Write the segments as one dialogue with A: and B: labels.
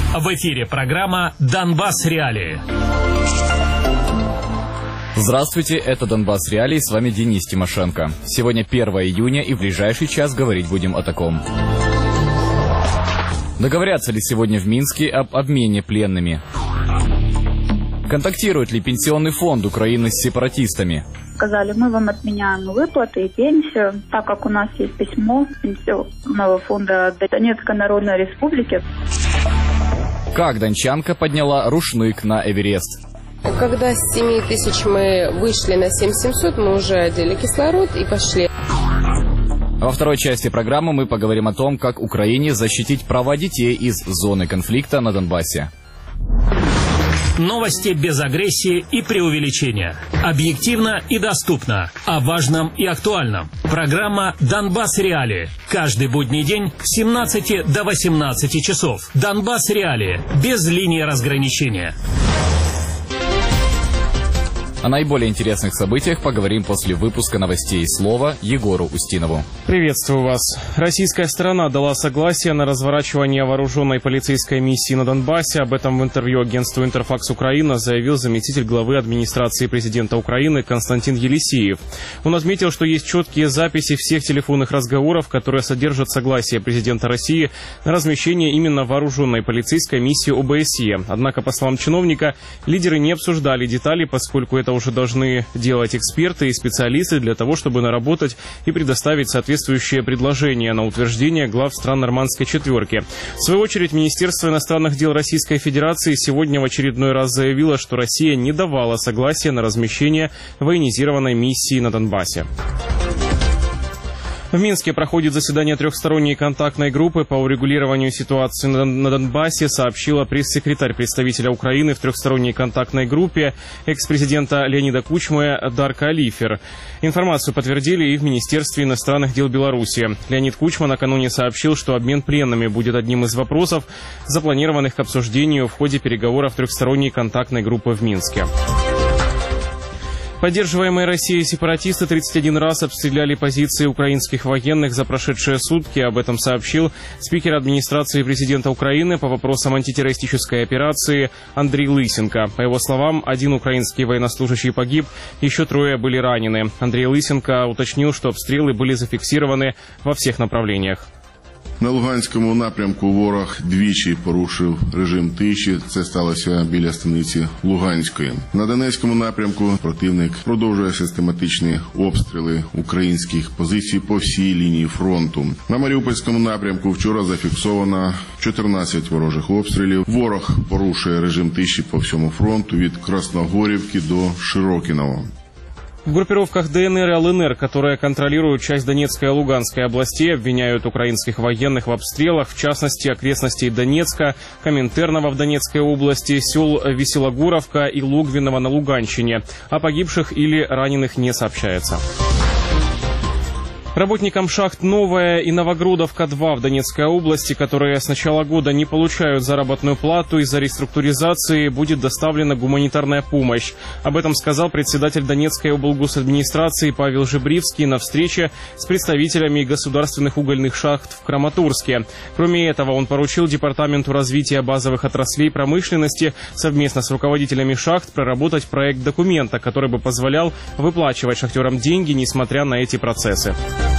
A: В эфире программа «Донбасс Реалии».
B: Здравствуйте, это «Донбасс Реалии», с вами Денис Тимошенко. Сегодня 1 июня, и в ближайший час говорить будем о таком. Договорятся ли сегодня в Минске об обмене пленными? Контактирует ли пенсионный фонд Украины с сепаратистами?
C: Сказали, мы вам отменяем выплаты и пенсию, так как у нас есть письмо пенсионного фонда Донецкой Народной Республики.
B: Как дончанка подняла рушник на Эверест?
D: Когда с 7 тысяч мы вышли на 7700, мы уже одели кислород и пошли.
B: Во второй части программы мы поговорим о том, как Украине защитить права детей из зоны конфликта на Донбассе.
A: Новости без агрессии и преувеличения. Объективно и доступно. О важном и актуальном. Программа «Донбасс Реалии». Каждый будний день с 17 до 18 часов. «Донбасс Реалии». Без линии разграничения.
B: О наиболее интересных событиях поговорим после выпуска новостей. Слово Егору Устинову.
E: Приветствую вас. Российская сторона дала согласие на разворачивание вооруженной полицейской миссии на Донбассе. Об этом в интервью агентству «Интерфакс Украина» заявил заместитель главы администрации президента Украины Константин Елисеев. Он отметил, что есть четкие записи всех телефонных разговоров, которые содержат согласие президента России на размещение именно вооруженной полицейской миссии ОБСЕ. Однако, по словам чиновника, лидеры не обсуждали детали, поскольку это уже должны делать эксперты и специалисты для того, чтобы наработать и предоставить соответствующие предложения на утверждение глав стран Нормандской четверки. В свою очередь, Министерство иностранных дел Российской Федерации сегодня в очередной раз заявило, что Россия не давала согласия на размещение военизированной миссии на Донбассе. В Минске проходит заседание трехсторонней контактной группы по урегулированию ситуации на Донбассе, сообщила пресс-секретарь представителя Украины в трехсторонней контактной группе экс-президента Леонида Кучмы Дарка Алифер. Информацию подтвердили и в Министерстве иностранных дел Беларуси. Леонид Кучма накануне сообщил, что обмен пленными будет одним из вопросов, запланированных к обсуждению в ходе переговоров трехсторонней контактной группы в Минске. Поддерживаемые Россией сепаратисты 31 раз обстреляли позиции украинских военных за прошедшие сутки. Об этом сообщил спикер администрации президента Украины по вопросам антитеррористической операции Андрей Лысенко. По его словам, 1 украинский военнослужащий погиб, еще 3 были ранены. Андрей Лысенко уточнил, что обстрелы были зафиксированы во всех направлениях.
F: На Луганському напрямку ворог двічі порушив режим тиші. Це сталося біля станиці Луганської. На Донецькому напрямку противник продовжує систематичні обстріли українських позицій по всій лінії фронту. На Маріупольському напрямку вчора зафіксовано 14 ворожих обстрілів. Ворог порушує режим тиші по всьому фронту від Красногорівки до Широкиного.
E: В группировках ДНР и ЛНР, которые контролируют часть Донецкой и Луганской областей, обвиняют украинских военных в обстрелах, в частности, окрестностей Донецка, Коминтерного в Донецкой области, сел Веселогоровка и Логвиново на Луганщине. О погибших или раненых не сообщается. Работникам шахт «Новая» и «Новогрудовка-2» в Донецкой области, которые с начала года не получают заработную плату из-за реструктуризации, будет доставлена гуманитарная помощь. Об этом сказал председатель Донецкой облгосадминистрации Павел Жебривский на встрече с представителями государственных угольных шахт в Краматорске. Кроме этого, он поручил Департаменту развития базовых отраслей промышленности совместно с руководителями шахт проработать проект документа, который бы позволял выплачивать шахтерам деньги, несмотря на эти процессы.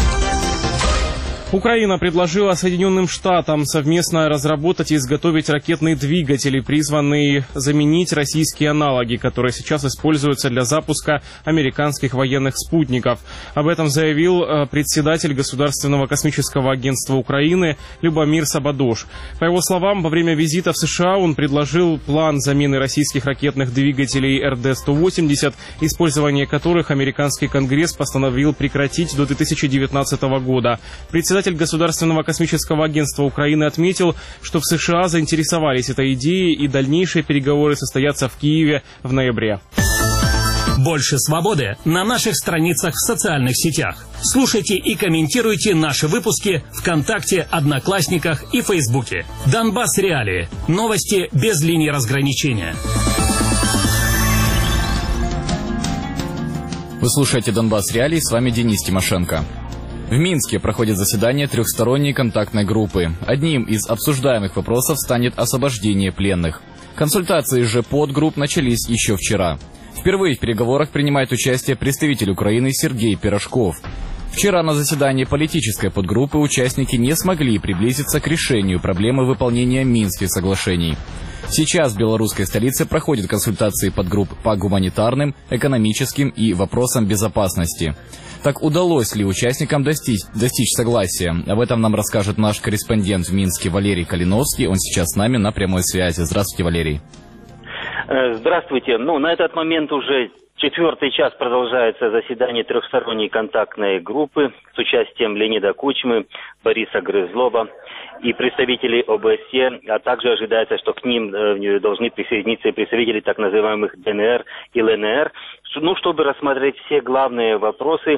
E: Украина предложила Соединенным Штатам совместно разработать и изготовить ракетные двигатели, призванные заменить российские аналоги, которые сейчас используются для запуска американских военных спутников. Об этом заявил председатель Государственного космического агентства Украины Любомир Сабадош. По его словам, во время визита в США он предложил план замены российских ракетных двигателей РД-180, использование которых американский Конгресс постановил прекратить до 2019 года. Председатель Государственного космического агентства Украины отметил, что в США заинтересовались этой идеей, и дальнейшие переговоры состоятся в Киеве в ноябре.
A: Больше свободы на наших страницах в социальных сетях. Слушайте и комментируйте наши выпуски ВКонтакте, Одноклассниках и Фейсбуке. Донбасс Реалии. Новости без линии разграничения.
B: Вы слушаете «Донбасс Реалии», с вами Денис Тимошенко. В Минске проходит заседание трехсторонней контактной группы. Одним из обсуждаемых вопросов станет освобождение пленных. Консультации же подгрупп начались еще вчера. Впервые в переговорах принимает участие представитель Украины Сергей Пирожков. Вчера на заседании политической подгруппы участники не смогли приблизиться к решению проблемы выполнения Минских соглашений. Сейчас в белорусской столице проходят консультации подгрупп по гуманитарным, экономическим и вопросам безопасности. Так удалось ли участникам достичь согласия? Об этом нам расскажет наш корреспондент в Минске Валерий Калиновский. Он сейчас с нами на прямой связи. Здравствуйте, Валерий.
G: Здравствуйте. На этот момент уже 4-й час продолжается заседание трехсторонней контактной группы с участием Леонида Кучмы, Бориса Грызлова и представителей ОБСЕ, а также ожидается, что к ним должны присоединиться и представители так называемых ДНР и ЛНР, чтобы рассмотреть все главные вопросы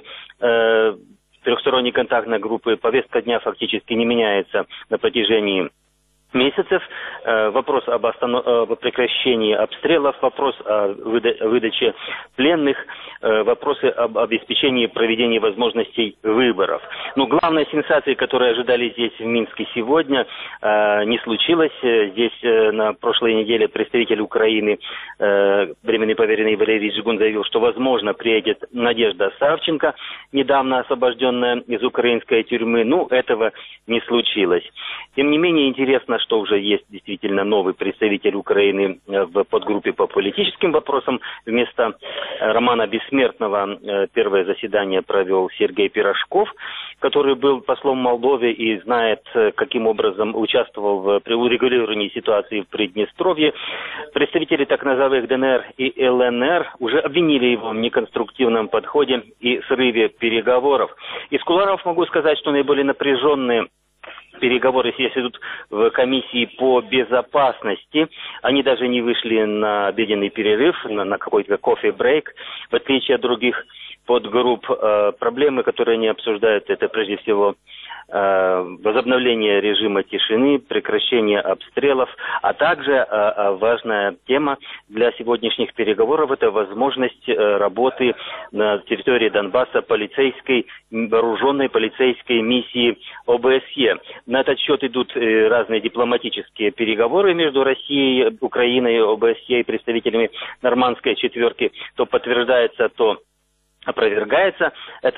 G: трехсторонней контактной группы. Повестка дня фактически не меняется на протяжении месяцев. Вопрос об прекращении обстрелов, вопрос о выдаче пленных, вопросы об обеспечении проведения возможностей выборов. Но главной сенсацией, которую ожидали здесь в Минске сегодня, не случилось. Здесь на прошлой неделе представитель Украины, временный поверенный Валерий Жигун, заявил, что, возможно, приедет Надежда Савченко, недавно освобожденная из украинской тюрьмы. Этого не случилось. Тем не менее, интересно, что уже есть действительно новый представитель Украины в подгруппе по политическим вопросам. Вместо Романа Бессмертного первое заседание провел Сергей Пирожков, который был послом Молдовы и знает, каким образом участвовал в урегулировании ситуации в Приднестровье. Представители так называемых ДНР и ЛНР уже обвинили его в неконструктивном подходе и срыве переговоров. Из кулуаров могу сказать, что наиболее напряженные переговоры сейчас идут в комиссии по безопасности. Они даже не вышли на обеденный перерыв, на какой-то кофе-брейк, в отличие от других подгрупп. Проблемы, которые они обсуждают, это прежде всего возобновление режима тишины, прекращение обстрелов, а также важная тема для сегодняшних переговоров – это возможность работы на территории Донбасса вооруженной полицейской миссии ОБСЕ. На этот счет идут разные дипломатические переговоры между Россией, Украиной, ОБСЕ и представителями Нормандской четверки. То подтверждается, то опровергается это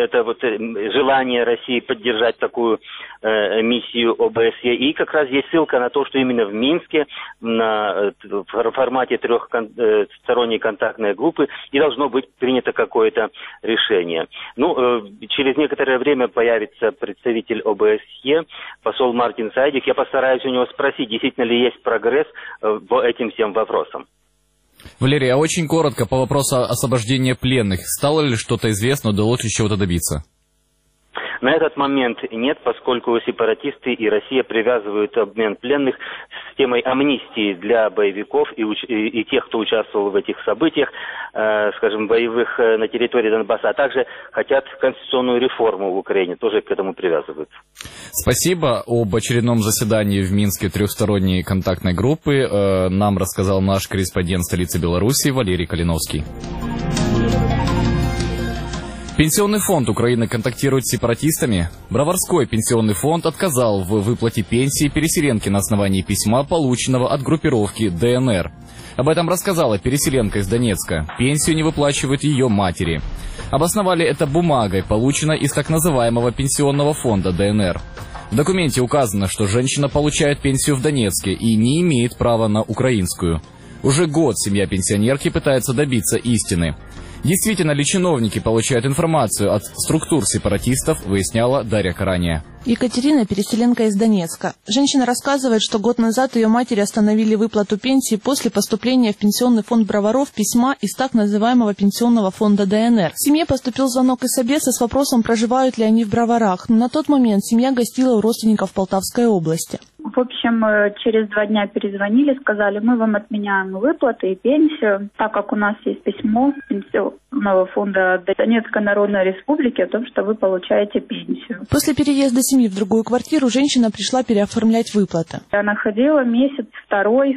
G: желание России поддержать такую миссию ОБСЕ. И как раз есть ссылка на то, что именно в Минске в формате трехсторонней контактной группы и должно быть принято какое-то решение. Через некоторое время появится представитель ОБСЕ, посол Мартин Сайдик. Я постараюсь у него спросить, действительно ли есть прогресс по этим всем вопросам.
B: Валерий, а очень коротко по вопросу освобождения пленных. Стало ли что-то известно, удалось ли чего-то добиться?
G: На этот момент нет, поскольку сепаратисты и Россия привязывают обмен пленных с темой амнистии для боевиков и тех, кто участвовал в этих событиях, боевых на территории Донбасса, а также хотят конституционную реформу в Украине, тоже к этому привязываются.
B: Спасибо. Об очередном заседании в Минске трехсторонней контактной группы нам рассказал наш корреспондент столицы Беларуси Валерий Калиновский. Пенсионный фонд Украины контактирует с сепаратистами. Броварской пенсионный фонд отказал в выплате пенсии переселенке на основании письма, полученного от группировки ДНР. Об этом рассказала переселенка из Донецка. Пенсию не выплачивают ее матери. Обосновали это бумагой, полученной из так называемого пенсионного фонда ДНР. В документе указано, что женщина получает пенсию в Донецке и не имеет права на украинскую. Уже год семья пенсионерки пытается добиться истины. Действительно ли чиновники получают информацию от структур сепаратистов, выясняла Дарья Карания.
H: Екатерина – переселенка из Донецка. Женщина рассказывает, что год назад ее матери остановили выплату пенсии после поступления в пенсионный фонд Броваров письма из так называемого пенсионного фонда ДНР. Семье поступил звонок из Собеса с вопросом, проживают ли они в Броварах. Но на тот момент семья гостила у родственников в Полтавской области.
C: В общем, через 2 дня перезвонили, сказали, мы вам отменяем выплаты и пенсию, так как у нас есть письмо пенсионного фонда Донецкой Народной Республики о том, что вы получаете пенсию.
H: После переезда семьи в другую квартиру женщина пришла переоформлять выплаты.
C: Она ходила месяц, второй,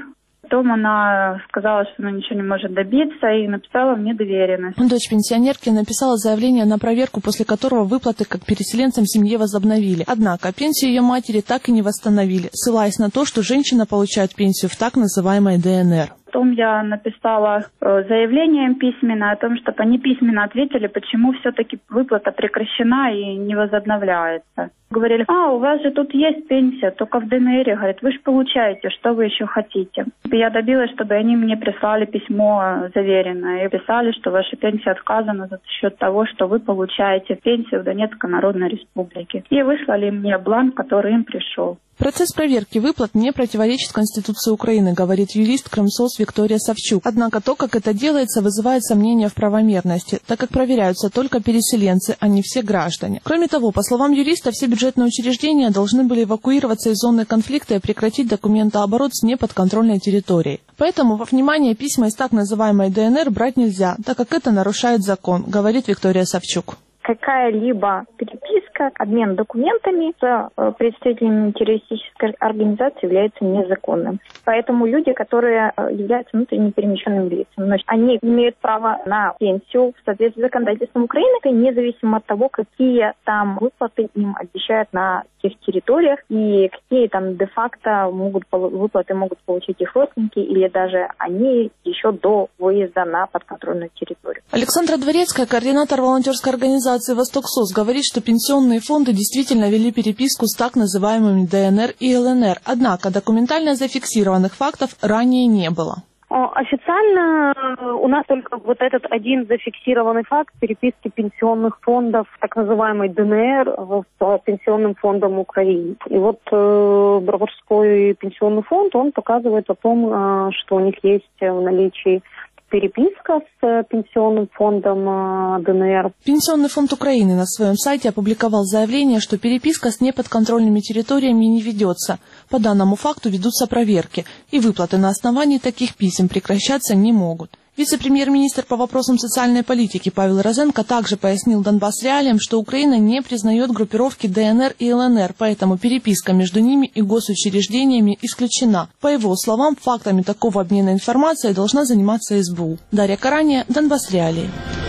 C: Потом она сказала, что она ничего не может добиться, и написала мне доверенность.
H: Дочь пенсионерки написала заявление на проверку, после которого выплаты как переселенцам семье возобновили. Однако пенсию ее матери так и не восстановили, ссылаясь на то, что женщина получает пенсию в так называемой ДНР.
C: Потом я написала заявление письменно о том, чтобы они письменно ответили, почему все-таки выплата прекращена и не возобновляется. Говорили, у вас же тут есть пенсия, только в ДНР. Говорит, вы же получаете, что вы еще хотите. Я добилась, чтобы они мне прислали письмо заверенное и писали, что ваша пенсия отказана за счет того, что вы получаете пенсию в Донецкой Народной Республике. И выслали мне бланк, который им пришел.
H: Процесс проверки выплат не противоречит Конституции Украины, говорит юрист Крымсоц Виктория Савчук. Однако то, как это делается, вызывает сомнения в правомерности, так как проверяются только переселенцы, а не все граждане. Кроме того, по словам юриста, все бюджетные учреждения должны были эвакуироваться из зоны конфликта и прекратить документооборот с неподконтрольной территорией. Поэтому во внимание письма из так называемой ДНР брать нельзя, так как это нарушает закон, говорит Виктория Савчук.
I: Какая-либо переписка, обмен документами с представителями террористической организации является незаконным. Поэтому люди, которые являются внутренне перемещенными лицами, они имеют право на пенсию в соответствии с законодательством Украины, независимо от того, какие там выплаты им обещают на тех территориях и какие там де-факто выплаты могут получить их родственники или даже они еще до выезда на подконтрольную территорию.
H: Александра Дворецкая, координатор волонтерской организации «Восток-СОС», говорит, что пенсионные фонды действительно вели переписку с так называемыми ДНР и ЛНР. Однако документально зафиксированных фактов ранее не было.
J: Официально у нас только вот этот один зафиксированный факт переписки пенсионных фондов так называемой ДНР с пенсионным фондом Украины. И вот Броварской пенсионный фонд, он показывает о том, что у них есть в наличии переписка с пенсионным фондом ДНР.
H: Пенсионный фонд Украины на своем сайте опубликовал заявление, что переписка с неподконтрольными территориями не ведется. По данному факту ведутся проверки, и выплаты на основании таких писем прекращаться не могут. Вице-премьер-министр по вопросам социальной политики Павел Розенко также пояснил Донбасс Реалиям, что Украина не признает группировки ДНР и ЛНР, поэтому переписка между ними и госучреждениями исключена. По его словам, фактами такого обмена информацией должна заниматься СБУ. Дарья Карания, Донбасс Реалии.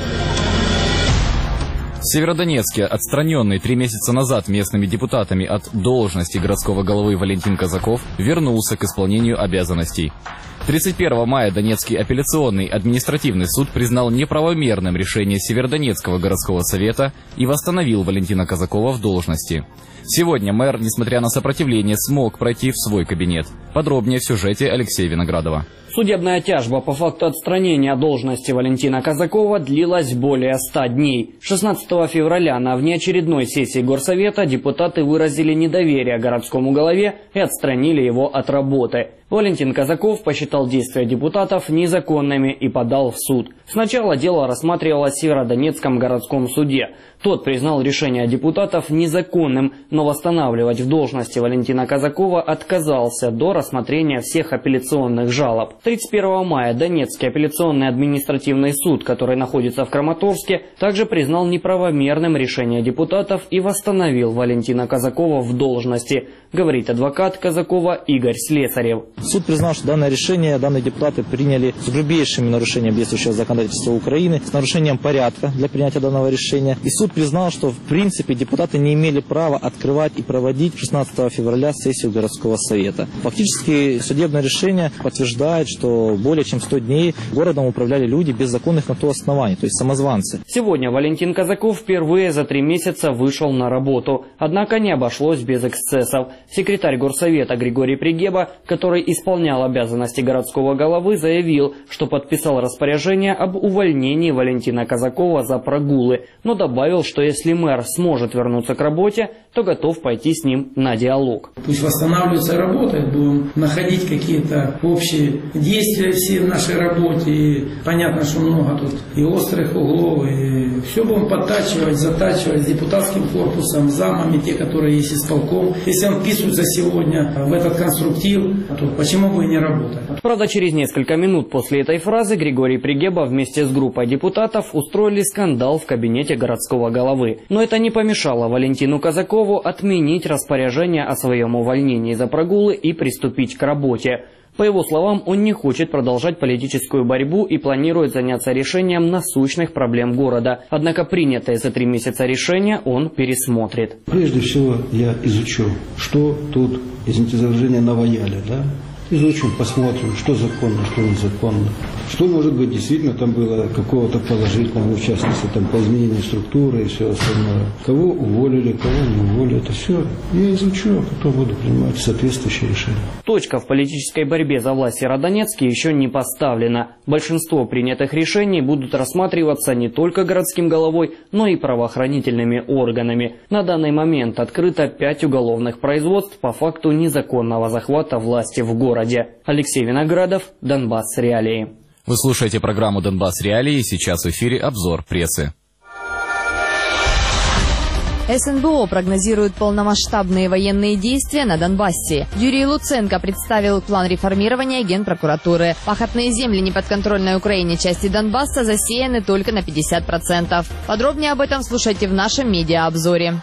B: В Северодонецке, отстраненный 3 месяца назад местными депутатами от должности городского головы Валентин Казаков, вернулся к исполнению обязанностей. 31 мая Донецкий апелляционный административный суд признал неправомерным решение Северодонецкого городского совета и восстановил Валентина Казакова в должности. Сегодня мэр, несмотря на сопротивление, смог пройти в свой кабинет. Подробнее в сюжете Алексея Виноградова.
K: Судебная тяжба по факту отстранения должности Валентина Казакова длилась более 100 дней. 16 февраля на внеочередной сессии Горсовета депутаты выразили недоверие городскому голове и отстранили его от работы. Валентин Казаков посчитал действия депутатов незаконными и подал в суд. Сначала дело рассматривалось в Северодонецком городском суде. Тот признал решение депутатов незаконным, но восстанавливать в должности Валентина Казакова отказался до рассмотрения всех апелляционных жалоб. 31 мая Донецкий апелляционный административный суд, который находится в Краматорске, также признал неправомерным решение депутатов и восстановил Валентина Казакова в должности, говорит адвокат Казакова Игорь Слесарев.
L: Суд признал, что данное решение данные депутаты приняли с грубейшими нарушениями действующего законодательства Украины, с нарушением порядка для принятия данного решения. И суд признал, что в принципе депутаты не имели права открывать и проводить 16 февраля сессию городского совета. Фактически судебное решение подтверждает, что более чем 100 дней городом управляли люди без законных на то оснований, то есть самозванцы.
K: Сегодня Валентин Казаков впервые за 3 месяца вышел на работу. Однако не обошлось без эксцессов. Секретарь горсовета Григорий Пригеба, который исполнял обязанности городского головы, заявил, что подписал распоряжение об увольнении Валентина Казакова за прогулы, но добавил, что если мэр сможет вернуться к работе, то готов пойти с ним на диалог.
M: Пусть восстанавливается работа, будем находить какие-то общие действия все в нашей работе. И понятно, что много тут и острых углов, и все будем подтачивать, затачивать с депутатским корпусом, замами, те, которые есть исполком. Если он вписывается сегодня в этот конструктив, то почему бы и не работать?
K: Правда, через несколько минут после этой фразы Григорий Пригеба вместе с группой депутатов устроили скандал в кабинете городского головы. Но это не помешало Валентину Казакову отменить распоряжение о своем увольнении за прогулы и приступить к работе. По его словам, он не хочет продолжать политическую борьбу и планирует заняться решением насущных проблем города. Однако принятое за 3 месяца решение он пересмотрит.
N: Прежде всего я изучу, что тут, извините за выражение, наваяли, да? Изучим, посмотрим, что законно, что незаконно. Что, может быть, действительно там было какого-то положительного, в частности, там, по изменению структуры и все остальное. Кого уволили, кого не уволили, это все я изучу, а потом буду принимать соответствующие решения.
K: Точка в политической борьбе за власть в Северодонецке еще не поставлена. Большинство принятых решений будут рассматриваться не только городским головой, но и правоохранительными органами. На данный момент открыто 5 уголовных производств по факту незаконного захвата власти в городе. Алексей Виноградов, Донбасс Реалии.
B: Вы слушаете программу «Донбасс Реалии». Сейчас в эфире обзор прессы.
O: СНБО прогнозирует полномасштабные военные действия на Донбассе. Юрий Луценко представил план реформирования Генпрокуратуры. Пахотные земли неподконтрольной Украине части Донбасса засеяны только на 50%. Подробнее об этом слушайте в нашем медиаобзоре.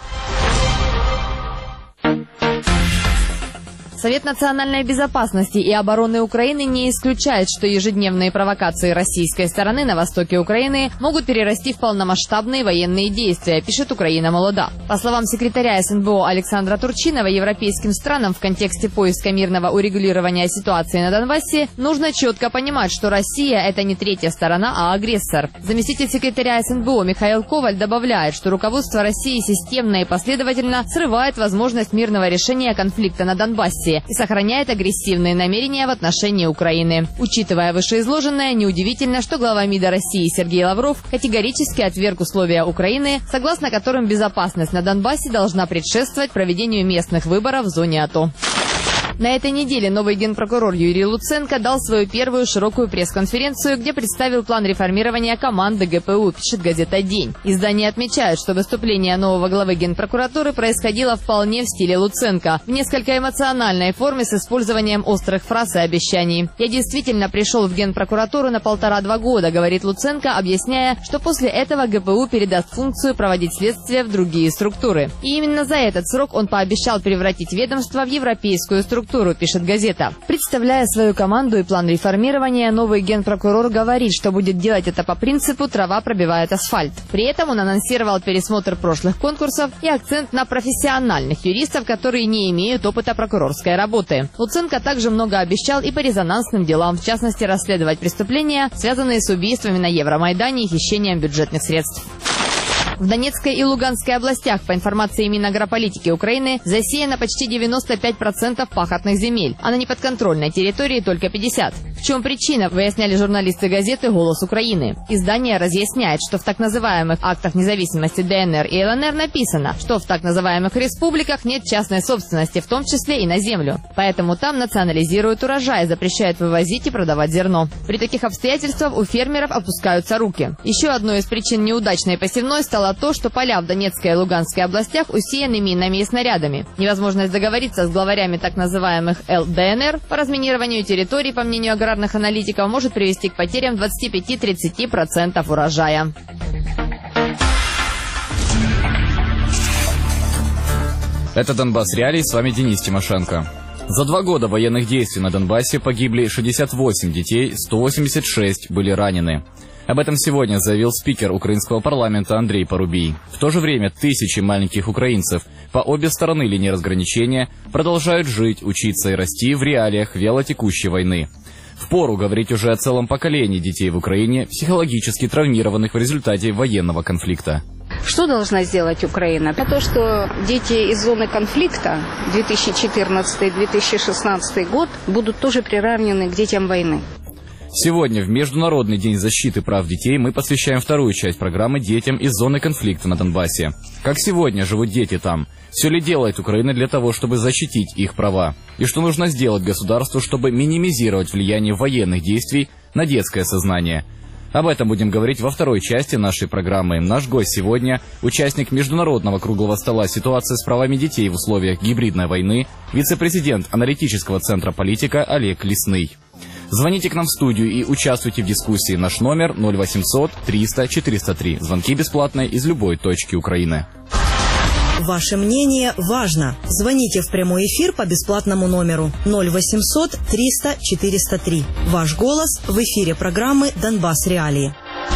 O: Совет национальной безопасности и обороны Украины не исключает, что ежедневные провокации российской стороны на востоке Украины могут перерасти в полномасштабные военные действия, пишет «Украина молода». По словам секретаря СНБО Александра Турчинова, европейским странам в контексте поиска мирного урегулирования ситуации на Донбассе нужно четко понимать, что Россия – это не третья сторона, а агрессор. Заместитель секретаря СНБО Михаил Коваль добавляет, что руководство России системно и последовательно срывает возможность мирного решения конфликта на Донбассе и сохраняет агрессивные намерения в отношении Украины. Учитывая вышеизложенное, неудивительно, что глава МИДа России Сергей Лавров категорически отверг условия Украины, согласно которым безопасность на Донбассе должна предшествовать проведению местных выборов в зоне АТО. На этой неделе новый генпрокурор Юрий Луценко дал свою первую широкую пресс-конференцию, где представил план реформирования команды ГПУ, пишет газета «День». Издание отмечает, что выступление нового главы Генпрокуратуры происходило вполне в стиле Луценко, в несколько эмоциональной форме с использованием острых фраз и обещаний. «Я действительно пришел в Генпрокуратуру на 1,5-2 года», говорит Луценко, объясняя, что после этого ГПУ передаст функцию проводить следствие в другие структуры. И именно за этот срок он пообещал превратить ведомство в европейскую структуру, пишет газета. Представляя свою команду и план реформирования, новый генпрокурор говорит, что будет делать это по принципу «трава пробивает асфальт». При этом он анонсировал пересмотр прошлых конкурсов и акцент на профессиональных юристов, которые не имеют опыта прокурорской работы. Луценко также много обещал и по резонансным делам, в частности расследовать преступления, связанные с убийствами на Евромайдане и хищением бюджетных средств. В Донецкой и Луганской областях, по информации Минагрополитики Украины, засеяно почти 95% пахотных земель, а на неподконтрольной территории только 50%. В чем причина, выясняли журналисты газеты «Голос Украины». Издание разъясняет, что в так называемых актах независимости ДНР и ЛНР написано, что в так называемых республиках нет частной собственности, в том числе и на землю. Поэтому там национализируют урожай, запрещают вывозить и продавать зерно. При таких обстоятельствах у фермеров опускаются руки. Еще одной из причин неудачной посевной стало то, что поля в Донецкой и Луганской областях усеяны минами и снарядами. Невозможность договориться с главарями так называемых ЛДНР по разминированию территорий, по мнению аграрных аналитиков, может привести к потерям 25-30% урожая.
B: Это «Донбасс Реалии», с вами Денис Тимошенко. За 2 года военных действий на Донбассе погибли 68 детей, 186 были ранены. Об этом сегодня заявил спикер украинского парламента Андрей Парубий. В то же время тысячи маленьких украинцев по обе стороны линии разграничения продолжают жить, учиться и расти в реалиях вялотекущей войны. Впору говорить уже о целом поколении детей в Украине, психологически травмированных в результате военного конфликта.
P: Что должна сделать Украина? То, что дети из зоны конфликта 2014-2016 год будут тоже приравнены к детям войны.
B: Сегодня, в Международный день защиты прав детей, мы посвящаем вторую часть программы детям из зоны конфликта на Донбассе. Как сегодня живут дети там? Все ли делает Украина для того, чтобы защитить их права? И что нужно сделать государству, чтобы минимизировать влияние военных действий на детское сознание? Об этом будем говорить во второй части нашей программы. Наш гость сегодня – участник Международного круглого стола «Ситуация с правами детей в условиях гибридной войны», вице-президент аналитического центра «Политика» Олег Лесный. Звоните к нам в студию и участвуйте в дискуссии. Наш номер 0800 300 403. Звонки бесплатные из любой точки Украины.
Q: Ваше мнение важно. Звоните в прямой эфир по бесплатному номеру 0800 300 403. Ваш голос в эфире программы «Донбасс Реалии».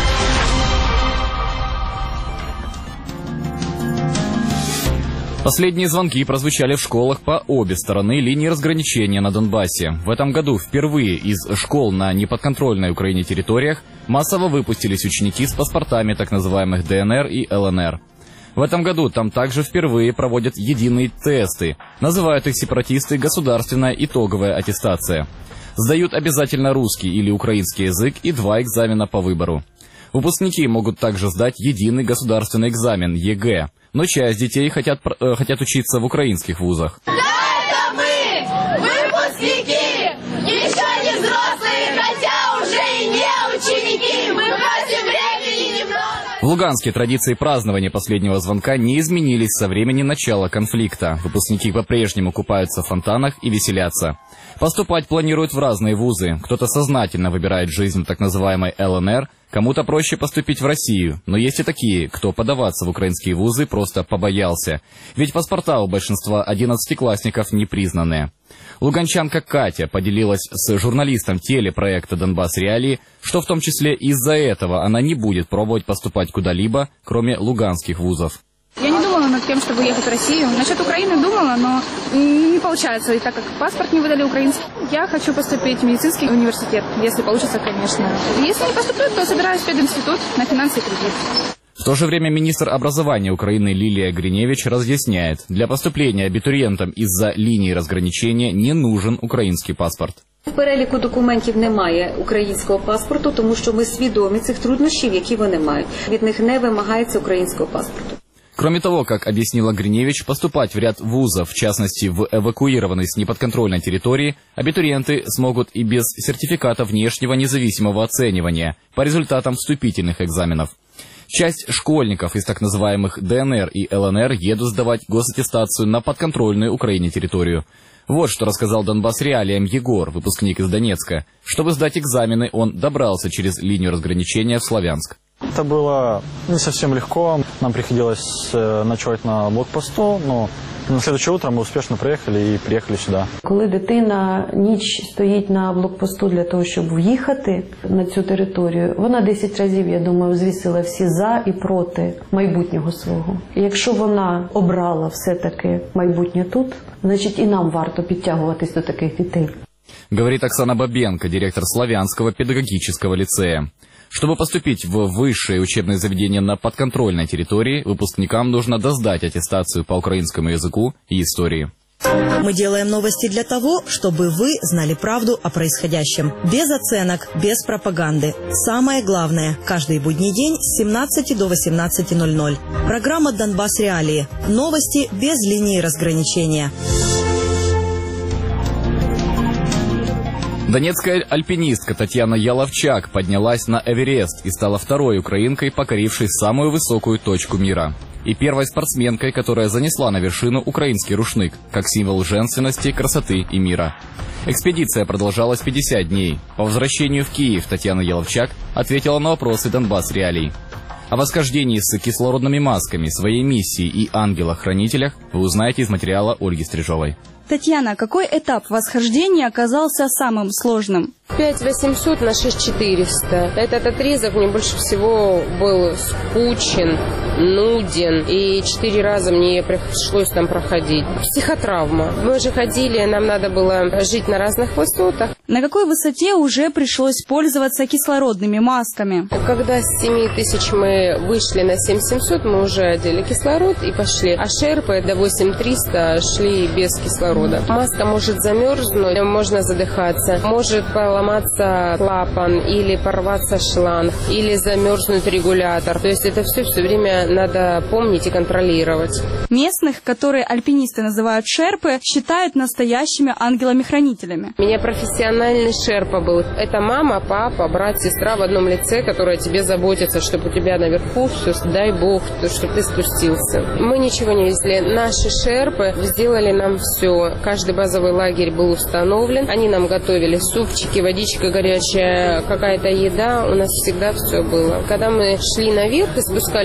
B: Последние звонки прозвучали в школах по обе стороны линии разграничения на Донбассе. В этом году впервые из школ на неподконтрольной Украине территориях массово выпустились ученики с паспортами так называемых ДНР и ЛНР. В этом году там также впервые проводят единые тесты. Называют их сепаратисты «государственная итоговая аттестация». Сдают обязательно русский или украинский язык и 2 экзамена по выбору. Выпускники могут также сдать единый государственный экзамен ЕГЭ, но часть детей хотят учиться в украинских вузах.
R: Да, это мы, выпускники, еще не взрослые, хотя уже и не ученики, мы просим времени немного.
B: В Луганске традиции празднования последнего звонка не изменились со времени начала конфликта. Выпускники по-прежнему купаются в фонтанах и веселятся. Поступать планируют в разные вузы. Кто-то сознательно выбирает жизнь в так называемой ЛНР, кому-то проще поступить в Россию. Но есть и такие, кто подаваться в украинские вузы просто побоялся. Ведь паспорта у большинства 11-классников непризнанные. Луганчанка Катя поделилась с журналистом телепроекта «Донбасс Реалии», что в том числе из-за этого она не будет пробовать поступать куда-либо, кроме луганских вузов.
S: Я не думала над тем, чтобы ехать в Россию. Насчет Украины думала, но не получается. И так как паспорт не выдали украинский, я хочу поступить в медицинский университет, если получится, конечно. Если не поступлю, то собираюсь в пединститут на финансы и кредит.
B: В то же время министр образования Украины Лилия Гриневич разъясняет, для поступления абитуриентам из-за линии разграничения не нужен украинский паспорт.
T: В переліку документів немає українського паспорту, тому що ми свідомі цих труднощів, які вони мають. Від них не вимагається українського паспорту.
B: Кроме того, как объяснила Гриневич, поступать в ряд вузов, в частности в эвакуированной с неподконтрольной территории, абитуриенты смогут и без сертификата внешнего независимого оценивания по результатам вступительных экзаменов. Часть школьников из так называемых ДНР и ЛНР едут сдавать госаттестацию на подконтрольную Украине территорию. Вот что рассказал Донбасс Реалиям Егор, выпускник из Донецка. Чтобы сдать экзамены, он добрался через линию разграничения в Славянск.
U: Это было не совсем легко. Нам приходилось ночевать на блокпосту, но на следующее утро мы успешно проехали и приехали сюда.
V: Коли дитина ніч стоїть на блокпосту для того, щоб в'їхати на цю територію, вона 10 разів, я думаю, взвісила всі за і проти майбутнього свого. І якщо вона обрала все-таки майбутнє тут, значить і нам варто підтягуватись до таких дітей.
B: Говорит Оксана Бабенко, директор Славянского педагогического лицея. Чтобы поступить в высшее учебное заведение на подконтрольной территории, выпускникам нужно досдать аттестацию по украинскому языку и истории.
Q: Мы делаем новости для того, чтобы вы знали правду о происходящем. Без оценок, без пропаганды. Самое главное, каждый будний день с 17 до 18:00. Программа «Донбасс Реалии». Новости без линии разграничения.
B: Донецкая альпинистка Татьяна Яловчак поднялась на Эверест и стала второй украинкой, покорившей самую высокую точку мира. И первой спортсменкой, которая занесла на вершину украинский рушник, как символ женственности, красоты и мира. Экспедиция продолжалась 50 дней. По возвращению в Киев Татьяна Яловчак ответила на вопросы Донбасс Реалий. О восхождении с кислородными масками, своей миссии и ангелах-хранителях вы узнаете из материала Ольги Стрижовой.
W: Татьяна, какой этап восхождения оказался самым сложным?
D: 5800 на 6400. Этот отрезок мне больше всего был скучен, нуден. И 4 раза мне пришлось там проходить. Психотравма. Мы же ходили, нам надо было жить на разных высотах.
W: На какой высоте уже пришлось пользоваться кислородными масками?
D: Когда с 7000 мы вышли на 7700, мы уже одели кислород и пошли. А шерпы до 8300 шли без кислорода. Маска может замерзнуть, можно задыхаться, может поломаться клапан или порваться шланг, или замерзнуть регулятор. То есть это все время надо помнить и контролировать.
W: Местных, которые альпинисты называют шерпы, считают настоящими ангелами-хранителями.
D: У меня профессиональный шерпа был. Это мама, папа, брат, сестра в одном лице, которая тебе заботится, чтобы у тебя наверху все, дай бог, чтобы ты спустился. Мы ничего не везли. Наши шерпы сделали нам все. Каждый базовый лагерь был установлен. Они нам готовили супчики, водичка горячая, какая-то еда. У нас всегда все было. Когда мы шли наверх и спускались, он всегда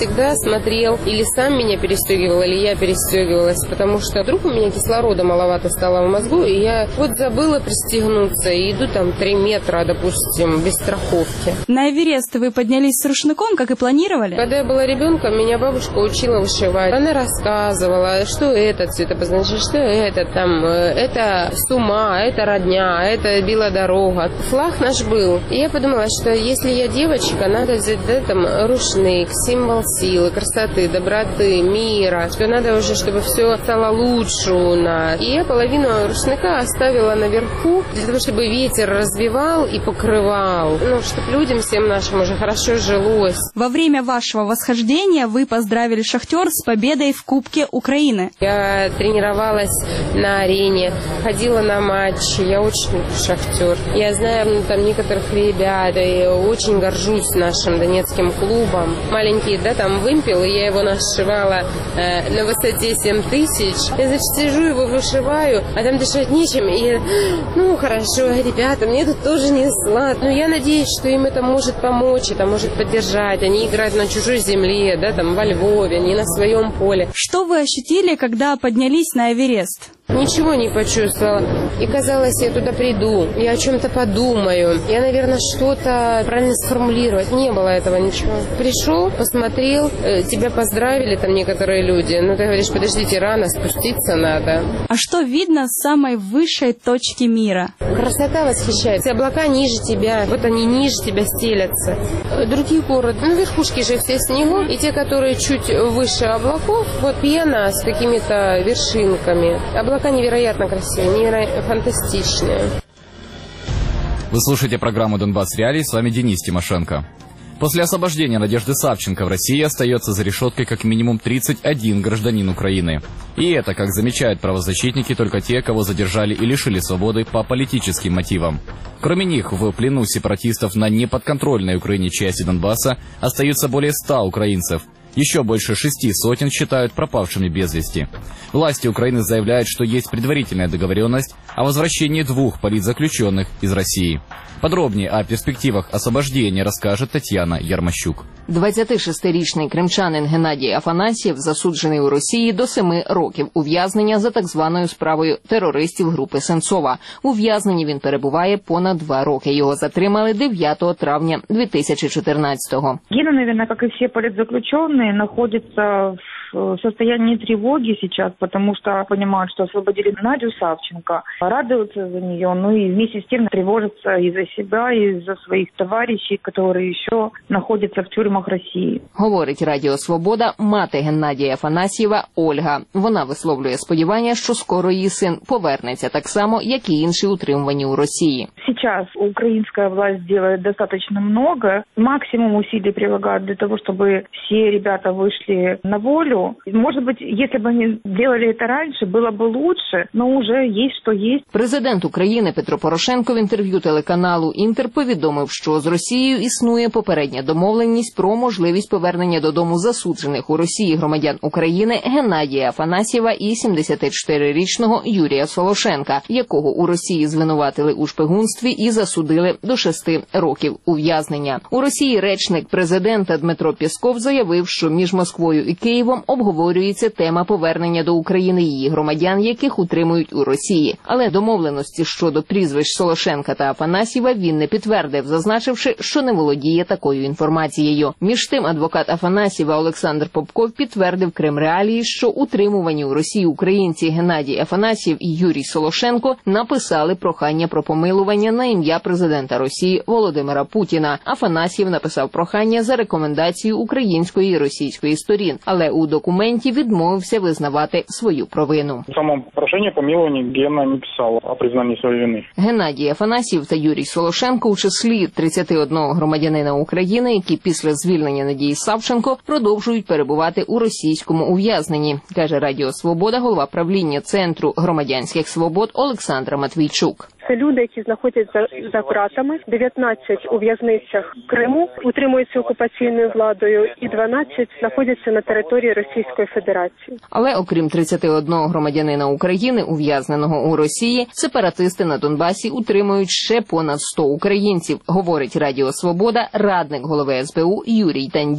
D: всегда смотрел, или сам меня перестегивал, или я перестегивалась, потому что вдруг у меня кислорода маловато стало в мозгу, и я вот забыла пристегнуться, и иду там 3 метра, допустим, без страховки.
W: На Эверест вы поднялись с рушником, как и планировали?
D: Когда я была ребенком, меня бабушка учила вышивать. Она рассказывала, что это цвет обозначает, что это там, это сума, это родня, это била дорога. Флаг наш был. И я подумала, что если я девочка, надо взять там рушник, символ силы, красоты, доброты, мира, что надо уже, чтобы все стало лучше у нас. И я половину рушника оставила наверху, для того, чтобы ветер развивал и покрывал, чтобы людям всем нашим уже хорошо жилось.
W: Во время вашего восхождения вы поздравили «Шахтер» с победой в Кубке Украины.
D: Я тренировалась на арене, ходила на матчи, я очень люблю «Шахтер». Я знаю там некоторых ребят, и очень горжусь нашим донецким клубом. Маленький, там вымпел, и я его нашивала на высоте 7000. Я, значит, сижу, его вышиваю, а там дышать нечем, и, хорошо, ребята, мне тут тоже не сладко. Но я надеюсь, что им это может помочь, это может поддержать. Они играют на чужой земле, во Львове, не на своем поле.
W: Что вы ощутили, когда поднялись на Эверест?
D: Ничего не почувствовала. И казалось, я туда приду, я о чем-то подумаю. Я, наверное, что-то правильно сформулировать. Не было этого ничего. Пришел, посмотрел, тебя поздравили там некоторые люди. Ты говоришь, подождите, рано, спуститься надо.
W: А что видно с самой высшей точки мира?
D: Красота восхищает. Все облака ниже тебя, вот они ниже тебя стелятся. Другие горы, верхушки же все снегу. И те, которые чуть выше облаков, вот пена с какими-то вершинками. Облака невероятно красивые, невероятно фантастичные.
B: Вы слушаете программу «Донбасс Реалии», с вами Денис Тимошенко. После освобождения Надежды Савченко в России остается за решеткой как минимум 31 гражданин Украины. И это, как замечают правозащитники, только те, кого задержали и лишили свободы по политическим мотивам. Кроме них, в плену сепаратистов на неподконтрольной Украине части Донбасса остаются более 100 украинцев. Еще больше 6 сотен считают пропавшими без вести. Власти Украины заявляют, что есть предварительная договоренность о возвращении 2 политзаключенных из России. Подробнее о перспективах освобождения расскажет Тетяна Ярмощук.
A: 26-річний кримчанин Геннадій Афанасьєв засуджений у Росії до 7 років ув'язнення за так званою справою терористів групи Сенцова. У в'язненні він перебуває понад 2 роки. Його затримали 9 травня 2014-го.
E: Гена, наверное, как и все политзаключенные, находится в состоянии тревоги сейчас, потому что понимают, что освободили Надю Савченко, радуются за нее, и вместе с тем тревожатся и за себя, и за своих товарищей, которые еще находятся в тюрмах Росії.
A: Говорить Радіо Свобода мати Геннадія Афанасьєва Ольга. Вона висловлює сподівання, що скоро її син повернеться так само, як і інші утримувані у Росії.
E: Сейчас украинская власть делает достаточно много, максимум усилий прилагают для того, чтобы все ребята вышли на волю. Может быть, если бы они делали это раньше, было бы лучше, но уже есть что есть.
A: Президент України Петро Порошенко в інтерв'ю телеканалу «Інтер» повідомив, що з Росією існує попередня домовленість про можливість повернення додому засуджених у Росії громадян України Геннадія Афанасьєва і 74-річного Юрія Солошенка, якого у Росії звинуватили у шпигунстві і засудили до 6 років ув'язнення. У Росії речник президента Дмитро Пєсков заявив, що між Москвою і Києвом обговорюється тема повернення до України її громадян, яких утримують у Росії. Але домовленості щодо прізвищ Солошенка та Афанасьєва він не підтвердив, зазначивши, що не володіє такою інформацією. Між тим, адвокат Афанасьєва Олександр Попков підтвердив Кримреалії, що утримувані у Росії українці Геннадій Афанасьєв і Юрій Солошенко написали прохання про помилування на ім'я президента Росії Володимира Путіна. Афанасьєв написав прохання за рекомендацією української і російської сторін, але у документі відмовився визнавати свою провину.
F: В самому прошенні помилування Гена не писав о признанні своєї вини.
A: Геннадій Афанасьєв та Юрій Солошенко у числі 31 громадянина України, які після звільнення Надії Савченко продовжують перебувати у російському ув'язненні, каже Радіо Свобода голова правління Центру громадянських свобод Олександра Матвійчук.
J: Це люди, які знаходяться за ґратами, 19 у в'язницях Криму, утримуються окупаційною владою, і 12 знаходяться на території Російської Федерації.
A: Але окрім 31 громадянина України, ув'язненого у Росії, сепаратисти на Донбасі утримують ще понад 100 українців, говорить Радіо Свобода радник голови СБУ Юрій Тандіт.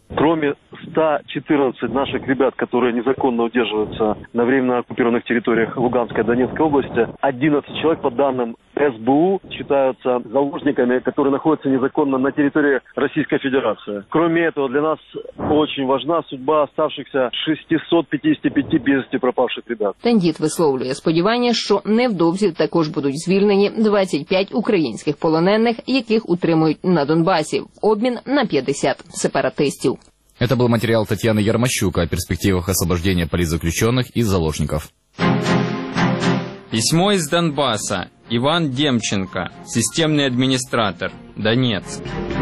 C: Кроме 114 наших ребят, которые незаконно удерживаются на временно оккупированных территориях Луганской и Донецкой области, 11 человек, по данным СБУ, считаются заложниками, которые находятся незаконно на территории Российской Федерации. Кроме этого, для нас очень важна судьба оставшихся 655 без вести пропавших ребят.
A: Тендіт висловлює сподівання, що невдовзі також будуть звільнені 25 українських полонених, яких утримують на Донбасі, в обмін на 50 сепаратистів.
B: Это был материал Татьяны Ярмощук о перспективах освобождения политзаключенных и заложников.
G: Письмо из Донбасса. Иван Демченко, системный администратор, Донецк.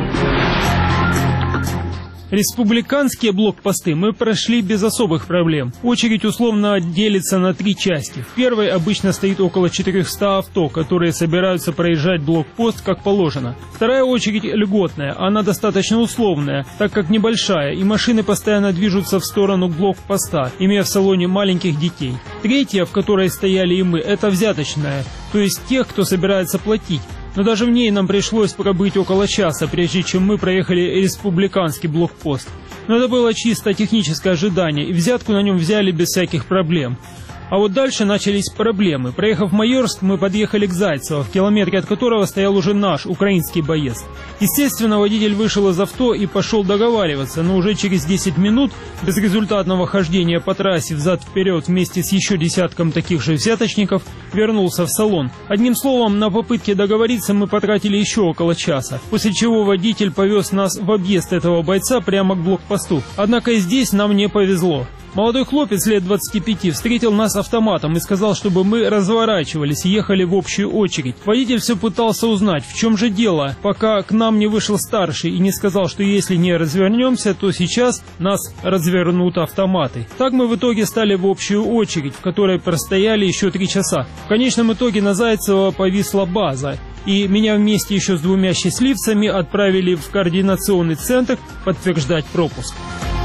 I: Республиканские блокпосты мы прошли без особых проблем. Очередь условно делится на 3 части. В первой обычно стоит около 400 авто, которые собираются проезжать блокпост как положено. Вторая очередь льготная, она достаточно условная, так как небольшая, и машины постоянно движутся в сторону блокпоста, имея в салоне маленьких детей. Третья, в которой стояли и мы, это взяточная, то есть тех, кто собирается платить. Но даже в ней нам пришлось пробыть около часа, прежде чем мы проехали республиканский блокпост. Но это было чисто техническое ожидание, и взятку на нем взяли без всяких проблем. А вот дальше начались проблемы. Проехав Майорск, мы подъехали к Зайцево, в километре от которого стоял уже наш украинский боец. Естественно, водитель вышел из авто и пошел договариваться, но уже через 10 минут безрезультатного хождения по трассе взад-вперед вместе с еще десятком таких же взяточников вернулся в салон. Одним словом, на попытке договориться мы потратили еще около часа, после чего водитель повез нас в объезд этого бойца прямо к блокпосту. Однако и здесь нам не повезло. Молодой хлопец лет 25 встретил нас автоматом и сказал, чтобы мы разворачивались и ехали в общую очередь. Водитель все пытался узнать, в чем же дело, пока к нам не вышел старший и не сказал, что если не развернемся, то сейчас нас развернут автоматы. Так мы в итоге стали в общую очередь, в которой простояли еще 3 часа. В конечном итоге на Зайцево повисла база, и меня вместе еще с 2 счастливцами отправили в координационный центр подтверждать пропуск.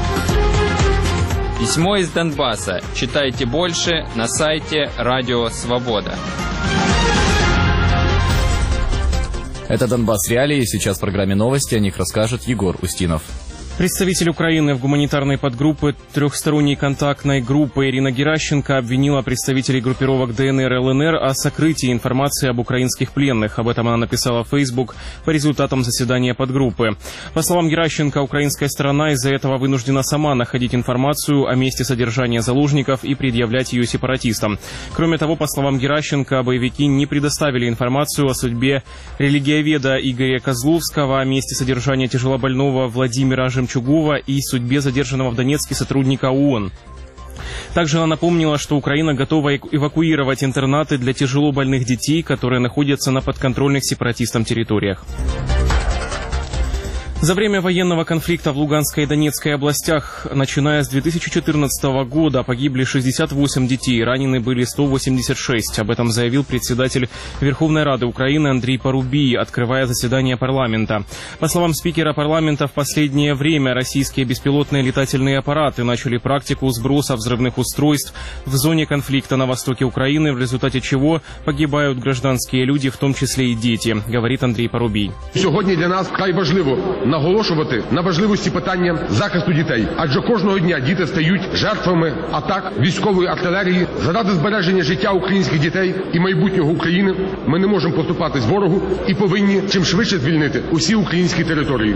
G: Письмо из Донбасса. Читайте больше на сайте Радио Свобода.
B: Это «Донбасс Реалии». Сейчас в программе новости о них расскажет Егор Устинов.
X: Представитель Украины в гуманитарной подгруппе трехсторонней контактной группы Ирина Геращенко обвинила представителей группировок ДНР и ЛНР о сокрытии информации об украинских пленных. Об этом она написала в Facebook по результатам заседания подгруппы. По словам Геращенко, украинская сторона из-за этого вынуждена сама находить информацию о месте содержания заложников и предъявлять ее сепаратистам. Кроме того, по словам Геращенко, боевики не предоставили информацию о судьбе религиоведа Игоря Козловского, о месте содержания тяжелобольного Владимира Жемчугова и судьбе задержанного в Донецке сотрудника ООН. Также она напомнила, что Украина готова эвакуировать интернаты для тяжело больных детей, которые находятся на подконтрольных сепаратистам территориях. За время военного конфликта в Луганской и Донецкой областях, начиная с 2014 года, погибли 68 детей, ранены были 186. Об этом заявил председатель Верховной Рады Украины Андрей Парубий, открывая заседание парламента. По словам спикера парламента, в последнее время российские беспилотные летательные аппараты начали практику сброса взрывных устройств в зоне конфликта на востоке Украины, в результате чего погибают гражданские люди, в том числе и дети, говорит Андрей Парубий.
Y: Сьогодні для нас вкрай важливо наголошувати на важливості питання захисту дітей, адже кожного дня діти стають жертвами атак військової артилерії. Заради збереження життя українських дітей і майбутнього України ми не можемо поступатись ворогу і повинні чим швидше звільнити усі українські території.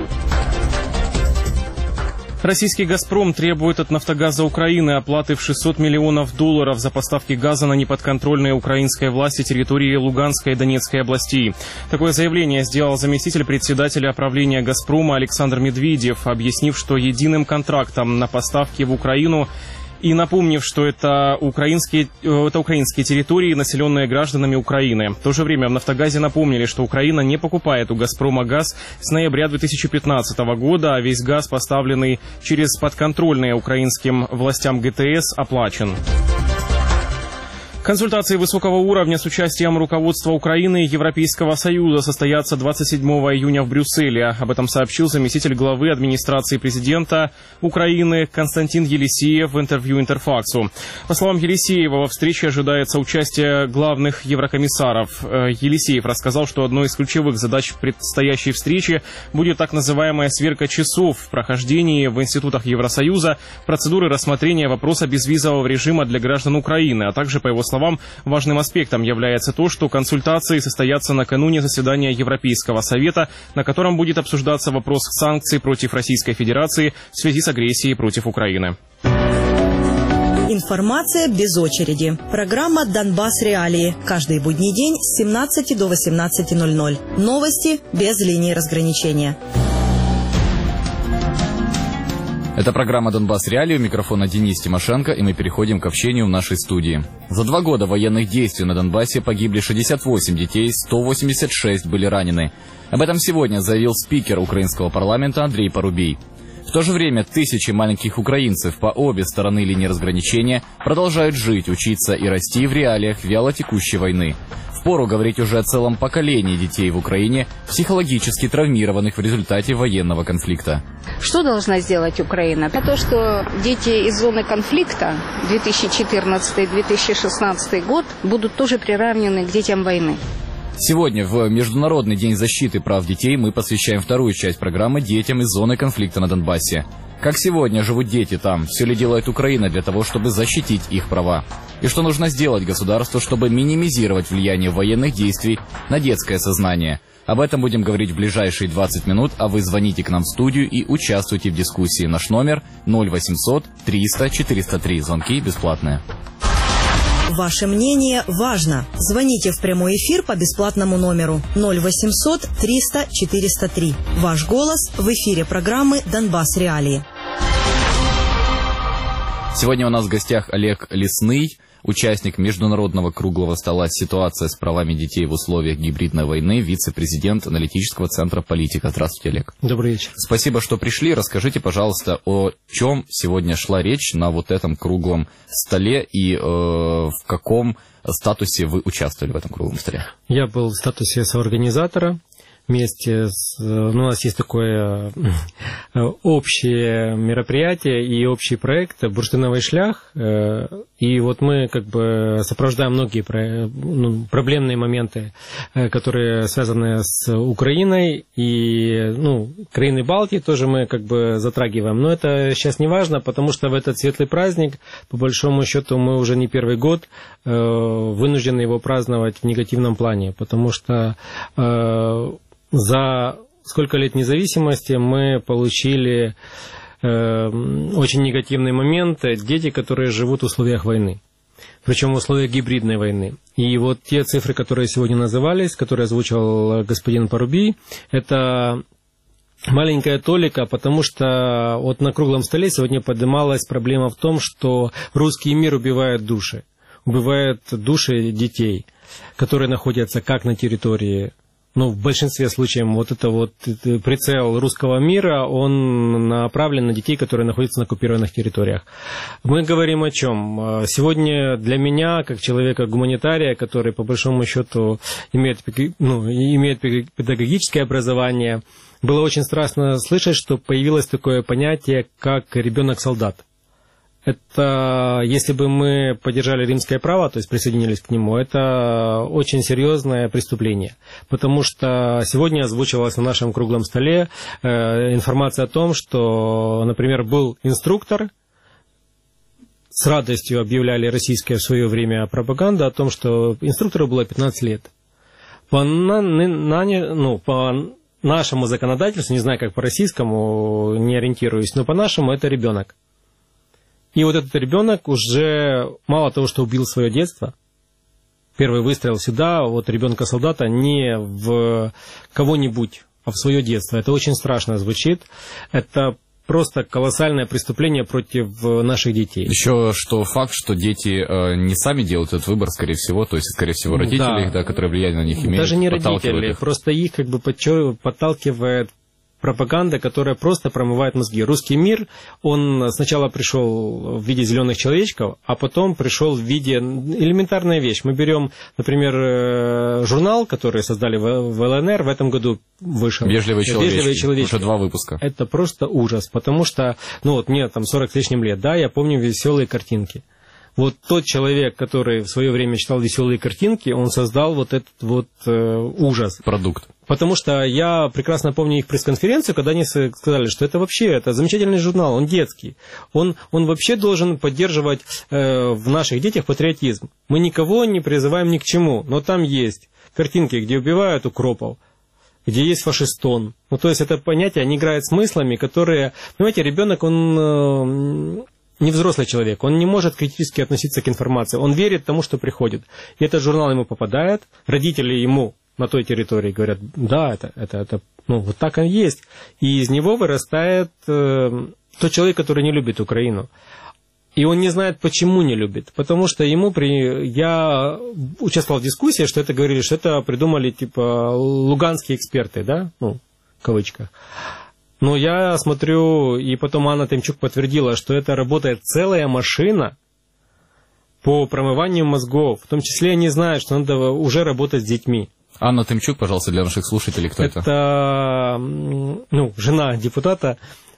X: Российский «Газпром» требует от «Нафтогаза Украины» оплаты в $600 миллионов за поставки газа на неподконтрольные украинской власти территории Луганской и Донецкой областей. Такое заявление сделал заместитель председателя правления «Газпрома» Александр Медведев, объяснив, что единым контрактом на поставки в Украину и напомнив, что это украинские территории, населенные гражданами Украины. В то же время в «Нафтогазе» напомнили, что Украина не покупает у «Газпрома» газ с ноября 2015 года, а весь газ, поставленный через подконтрольные украинским властям ГТС, оплачен. Консультации высокого уровня с участием руководства Украины и Европейского Союза состоятся 27 июня в Брюсселе. Об этом сообщил заместитель главы администрации президента Украины Константин Елисеев в интервью Интерфаксу. По словам Елисеева, во встрече ожидается участие главных еврокомиссаров. Елисеев рассказал, что одной из ключевых задач предстоящей встречи будет так называемая сверка часов в прохождении в институтах Евросоюза процедуры рассмотрения вопроса безвизового режима для граждан Украины, а также, по его словам, важным аспектом является то, что консультации состоятся накануне заседания Европейского совета, на котором будет обсуждаться вопрос санкций против Российской Федерации в связи с агрессией против Украины.
Q: Информация без очереди. Программа «Донбасс. Реалии». Каждый будний день с 17 до 18:00. Новости без линии разграничения.
B: Это программа «Донбасс. Реалии». У микрофона Денис Тимошенко, и мы переходим к общению в нашей студии. За 2 года военных действий на Донбассе погибли 68 детей, 186 были ранены. Об этом сегодня заявил спикер украинского парламента Андрей Парубий. В то же время тысячи маленьких украинцев по обе стороны линии разграничения продолжают жить, учиться и расти в реалиях вялотекущей войны. Впору говорить уже о целом поколении детей в Украине, психологически травмированных в результате военного конфликта.
P: Что должна сделать Украина? То, что дети из зоны конфликта 2014-2016 год будут тоже приравнены к детям войны.
B: Сегодня, в Международный день защиты прав детей, мы посвящаем вторую часть программы детям из зоны конфликта на Донбассе. Как сегодня живут дети там? Все ли делает Украина для того, чтобы защитить их права? И что нужно сделать государству, чтобы минимизировать влияние военных действий на детское сознание? Об этом будем говорить в ближайшие 20 минут, а вы звоните к нам в студию и участвуйте в дискуссии. Наш номер 0800 300 403. Звонки бесплатные.
Q: Ваше мнение важно. Звоните в прямой эфир по бесплатному номеру 0800 300 403. Ваш голос в эфире программы «Донбасс. Реалии».
B: Сегодня у нас в гостях Олег Лесный, участник международного круглого стола «Ситуация с правами детей в условиях гибридной войны», вице-президент аналитического центра «Политика». Здравствуйте, Олег.
H: Добрый вечер.
B: Спасибо, что пришли. Расскажите, пожалуйста, о чем сегодня шла речь на вот этом круглом столе и в каком статусе вы участвовали в этом круглом столе?
H: Я был в статусе соорганизатора. Вместе с... у нас есть такое общее мероприятие и общий проект «Бурштиновый шлях». И вот мы как бы сопровождаем многие проблемные моменты, которые связаны с Украиной. И краины Балтии тоже мы как бы затрагиваем. Но это сейчас не важно, потому что в этот светлый праздник, по большому счету, мы уже не первый год вынуждены его праздновать в негативном плане. Потому что за сколько лет независимости мы получили очень негативный момент. Дети, которые живут в условиях войны. Причем в условиях гибридной войны. И вот те цифры, которые сегодня назывались, которые озвучил господин Парубий, это маленькая толика, потому что вот на круглом столе сегодня поднималась проблема в том, что русский мир убивает души. Убивает души детей, которые находятся как на территории, в большинстве случаев вот это вот прицел русского мира, он направлен на детей, которые находятся на оккупированных территориях. Мы говорим о чем? Сегодня для меня, как человека-гуманитария, который по большому счету имеет педагогическое образование, было очень страшно слышать, что появилось такое понятие, как ребенок-солдат. Это, если бы мы поддержали римское право, то есть присоединились к нему, это очень серьезное преступление. Потому что сегодня озвучивалась на нашем круглом столе информация о том, что, например, был инструктор, с радостью объявляли российская в свое время пропаганда о том, что инструктору было 15 лет. По нашему законодательству, не знаю, как по российскому, не ориентируюсь, но по нашему это ребенок. И вот этот ребенок уже мало того, что убил свое детство, первый выстрел сюда, вот ребенка-солдата, не в кого-нибудь, а в свое детство. Это очень страшно звучит. Это просто колоссальное преступление против наших детей.
B: Еще что факт, что дети не сами делают этот выбор, скорее всего, то есть, скорее всего, родители, которые влияние на них имеют.
H: Даже не родители, просто их как бы подталкивает пропаганда, которая просто промывает мозги. Русский мир, он сначала пришел в виде зеленых человечков, а потом пришел в виде элементарная вещь. Мы берем, например, журнал, который создали в ЛНР, в этом году вышел.
B: «Вежливые человечки».
H: Уже
B: 2 выпуска.
H: Это просто ужас, потому что, ну вот мне там 40 с лишним лет, да, я помню веселые картинки. Вот тот человек, который в свое время читал веселые картинки, он создал вот этот вот ужас.
B: Продукт.
H: Потому что я прекрасно помню их пресс-конференцию, когда они сказали, что это вообще это замечательный журнал, он детский. Он вообще должен поддерживать в наших детях патриотизм. Мы никого не призываем ни к чему, но там есть картинки, где убивают укропов, где есть фашистон. Ну, то есть это понятие, они играют смыслами, которые... Понимаете, ребенок, он... не взрослый человек, он не может критически относиться к информации, он верит тому, что приходит. И этот журнал ему попадает, родители ему на той территории говорят, да, это ну, вот так он есть. И из него вырастает тот человек, который не любит Украину. И он не знает, почему не любит. Потому что я участвовал в дискуссии, что это говорили, что это придумали типа луганские эксперты, да, ну, в кавычках. Но я смотрю, и потом Анна Тимчук подтвердила, что это работает целая машина по промыванию мозгов. В том числе они знают, что надо уже работать с детьми.
B: Анна Тимчук, пожалуйста, для наших слушателей, кто это?
H: Это жена депутата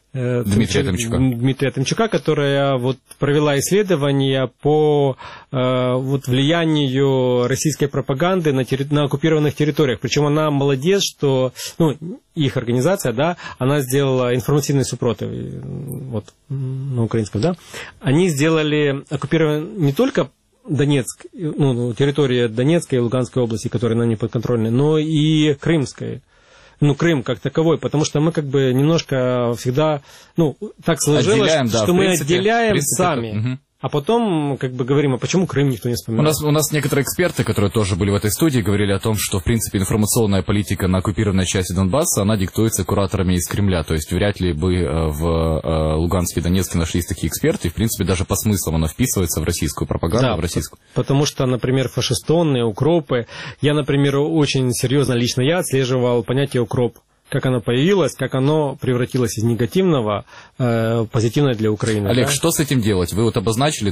H: Дмитрия Тимчука, которая вот провела исследования по влиянию российской пропаганды на оккупированных территориях. Причем она молодец, что их организация, да, она сделала информационный супротив, вот на украинском, да, они сделали оккупирование не только Донецк, территория Донецкой и Луганской области, которые на ней подконтрольны, но и Крымской. Крым как таковой, потому что мы как бы немножко всегда, так сложилось, что мы отделяем сами. А потом, как бы, говорим, а почему Крым никто не вспоминает?
B: У нас некоторые эксперты, которые тоже были в этой студии, говорили о том, что, в принципе, информационная политика на оккупированной части Донбасса, она диктуется кураторами из Кремля. То есть, вряд ли бы в Луганске и Донецке нашлись такие эксперты. И, в принципе, даже по смыслу она вписывается в российскую пропаганду.
H: Да,
B: в российскую.
H: Потому что, например, фашистонные, укропы. Я, например, очень серьезно, лично я отслеживал понятие укроп. Как оно появилось, как оно превратилось из негативного в позитивное для Украины.
B: Олег,
H: да?
B: Что с этим делать? Вы вот обозначили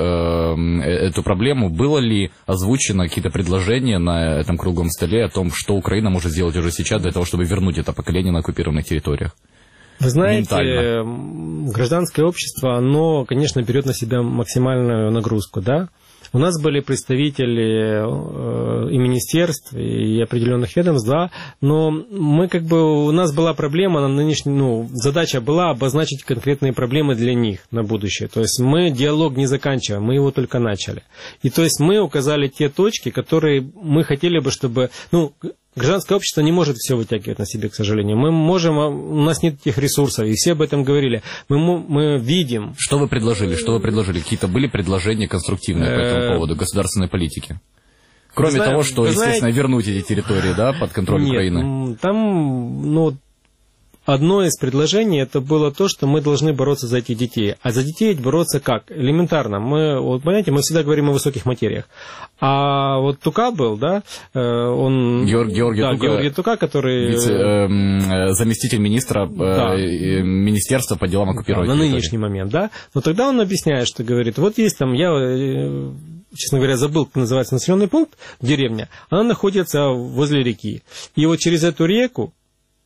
B: эту проблему. Было ли озвучено какие-то предложения на этом круглом столе о том, что Украина может сделать уже сейчас для того, чтобы вернуть это поколение на оккупированных территориях?
H: Вы знаете, гражданское общество, оно, конечно, берет на себя максимальную нагрузку, да? У нас были представители и министерств, и определенных ведомств, да, но мы у нас была проблема на нынешний, задача была обозначить конкретные проблемы для них на будущее. То есть мы диалог не заканчиваем, мы его только начали. И то есть мы указали те точки, которые мы хотели бы, чтобы, гражданское общество не может все вытягивать на себе, к сожалению. У нас нет этих ресурсов, и все об этом говорили. Мы видим...
B: Что вы предложили? Какие-то были предложения конструктивные по этому поводу государственной политики? Кроме того, что, естественно, вернуть эти территории, да, под контроль Украины.
H: Там, одно из предложений, это было то, что мы должны бороться за этих детей. А за детей бороться как? Элементарно. Мы всегда говорим о высоких материях. А вот Тука был, да, он... Георгий Тука, который...
B: заместитель министра Министерства по делам оккупированных территорий.
H: На нынешний момент, да. Но тогда он объясняет, что говорит, вот есть там, я, честно говоря, забыл, как называется населенный пункт, деревня, она находится возле реки. И вот через эту реку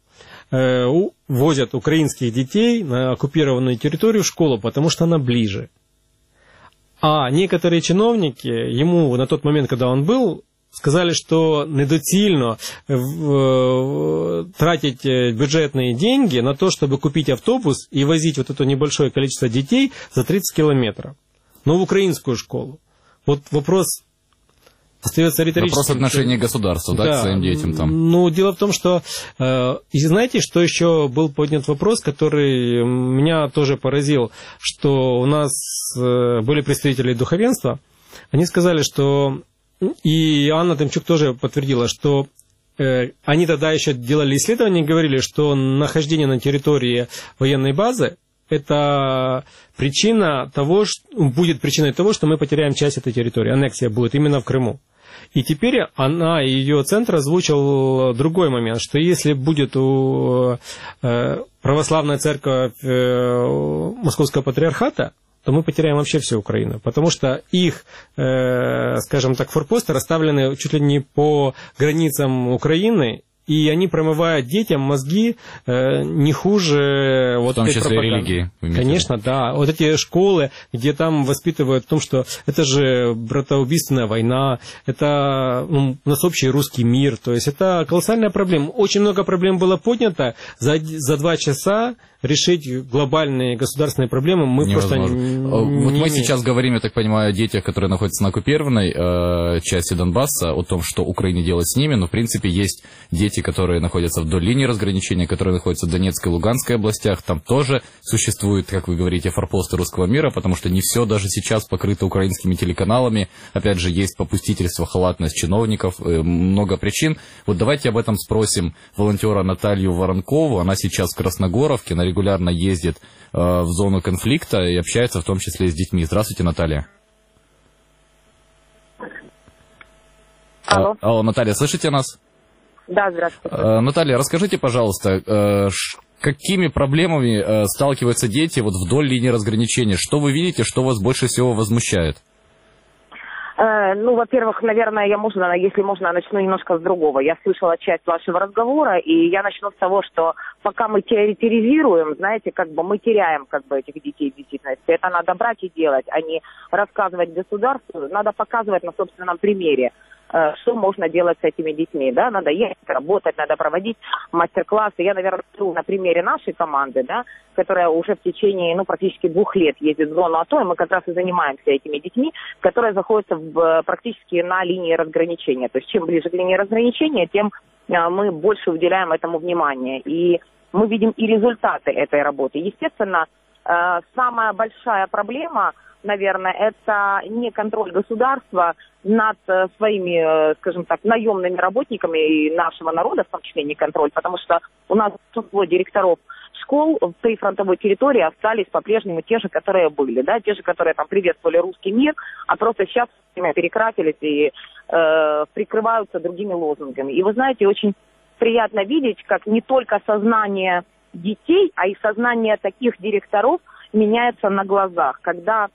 H: возят украинских детей на оккупированную территорию в школу, потому что она ближе. А некоторые чиновники ему на тот момент, когда он был, сказали, что недоцільно тратить бюджетные деньги на то, чтобы купить автобус и возить вот это небольшое количество детей за 30 километров, но в украинскую школу. Вот вопрос... остается риторическим.
B: Вопрос отношения государства, да, к своим детям там.
H: Дело в том, что... И знаете, что еще был поднят вопрос, который меня тоже поразил, что у нас были представители духовенства, они сказали, что... И Анна Тимчук тоже подтвердила, что они тогда еще делали исследования и говорили, что нахождение на территории военной базы это будет причиной того, что мы потеряем часть этой территории. Аннексия будет именно в Крыму. И теперь она и ее центр озвучил другой момент, что если будет православная церковь Московского патриархата, то мы потеряем вообще всю Украину, потому что их, скажем так, форпосты расставлены чуть ли не по границам Украины, и они промывают детям мозги не хуже вот
B: в том
H: этой
B: числе
H: пропаганды.
B: религии.
H: Конечно, да. Вот эти школы, где там воспитывают в том, что это же братоубийственная война, это у нас общий русский мир, то есть это колоссальная проблема. Очень много проблем было поднято, за 2 часа решить глобальные государственные проблемы мы
B: невозможно.
H: просто не
B: Вот мы
H: имеем.
B: сейчас говорим, я так понимаю, о детях, которые находятся на оккупированной части Донбасса, о том, что Украине делать с ними, но в принципе есть дети, которые находятся вдоль линии разграничения, которые находятся в Донецкой и Луганской областях, там тоже существуют, как вы говорите, форпосты русского мира, потому что не все даже сейчас покрыто украинскими телеканалами, опять же, есть попустительство, халатность чиновников, много причин. Вот давайте об этом спросим волонтера Наталью Воронкову, она сейчас в Красногоровке, она регулярно ездит в зону конфликта и общается в том числе с детьми. Здравствуйте, Наталья. Алло, Наталья, слышите нас?
K: Да, здравствуйте.
B: Наталья, расскажите, пожалуйста, какими проблемами сталкиваются дети вот вдоль линии разграничения? Что вы видите, что вас больше всего возмущает?
K: Ну, во-первых, наверное, если можно, начну немножко с другого. Я слышала часть вашего разговора, и я начну с того, что пока мы теоретизируем, знаете, мы теряем этих детей в действительности. Это надо брать и делать, а не рассказывать государству. Надо показывать на собственном примере, что можно делать с этими детьми, да, надо ехать, работать, надо проводить мастер-классы. Я, наверное, на примере нашей команды, да, которая уже в течение, практически 2 лет ездит в зону АТО, и мы как раз и занимаемся этими детьми, которые находятся практически на линии разграничения. То есть, чем ближе к линии разграничения, тем мы больше уделяем этому внимания. И мы видим и результаты этой работы. Естественно, самая большая проблема, наверное, это не контроль государства над своими, скажем так, наемными работниками и нашего народа, в том числе не контроль, потому что у нас большинство директоров школ в прифронтовой территории остались по-прежнему те же, которые были, да, те же, которые там приветствовали русский мир, а просто сейчас перекрасились и прикрываются другими лозунгами. И вы знаете, очень приятно видеть, как не только сознание детей, а и сознание таких директоров меняется на глазах, когда,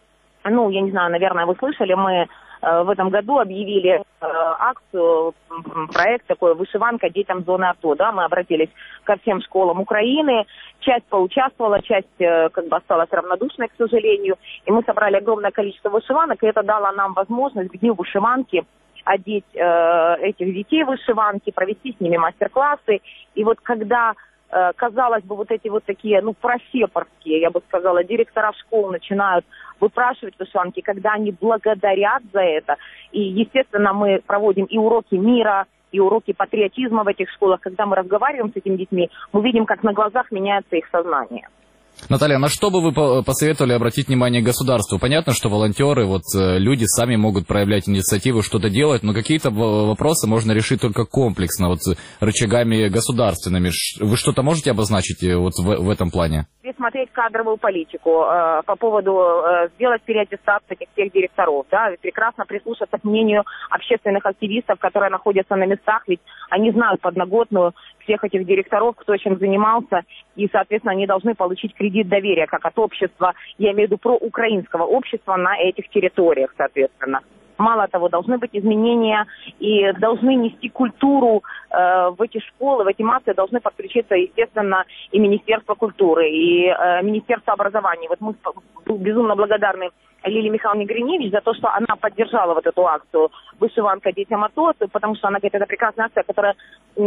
K: я не знаю, наверное, вы слышали, мы в этом году объявили акцию, проект такой «Вышиванка детям зоны АТО». Да, мы обратились ко всем школам Украины, часть поучаствовала, часть осталась равнодушной, к сожалению. И мы собрали огромное количество вышиванок, и это дало нам возможность к дню вышиванки одеть этих детей в вышиванки, провести с ними мастер-классы. И вот когда, казалось бы, вот эти вот такие, просепарские, я бы сказала, директора школ начинают выпрашивать вышиванки, когда они благодарят за это. И, естественно, мы проводим и уроки мира, и уроки патриотизма в этих школах. Когда мы разговариваем с этими детьми, мы видим, как на глазах меняется их сознание.
B: Наталья, на что бы вы посоветовали обратить внимание государству? Понятно, что волонтеры, люди сами могут проявлять инициативу, что-то делать, но какие-то вопросы можно решить только комплексно, рычагами государственными. Вы что-то можете обозначить в этом плане?
K: Смотреть кадровую политику по поводу сделать переаттестацию всех директоров, да, прекрасно прислушаться к мнению общественных активистов, которые находятся на местах, ведь они знают подноготную всех этих директоров, кто чем занимался, и, соответственно, они должны получить кредит доверия, как от общества, я имею в виду проукраинского общества на этих территориях, соответственно. Мало того, должны быть изменения и должны нести культуру в эти школы, в эти массы должны подключиться, естественно, и Министерство культуры, и Министерство образования. Вот мы безумно благодарны Лилии Михайловне Гриневич за то, что она поддержала эту акцию «Вышиванка детям АТО», потому что она говорит, это прекрасная акция, которая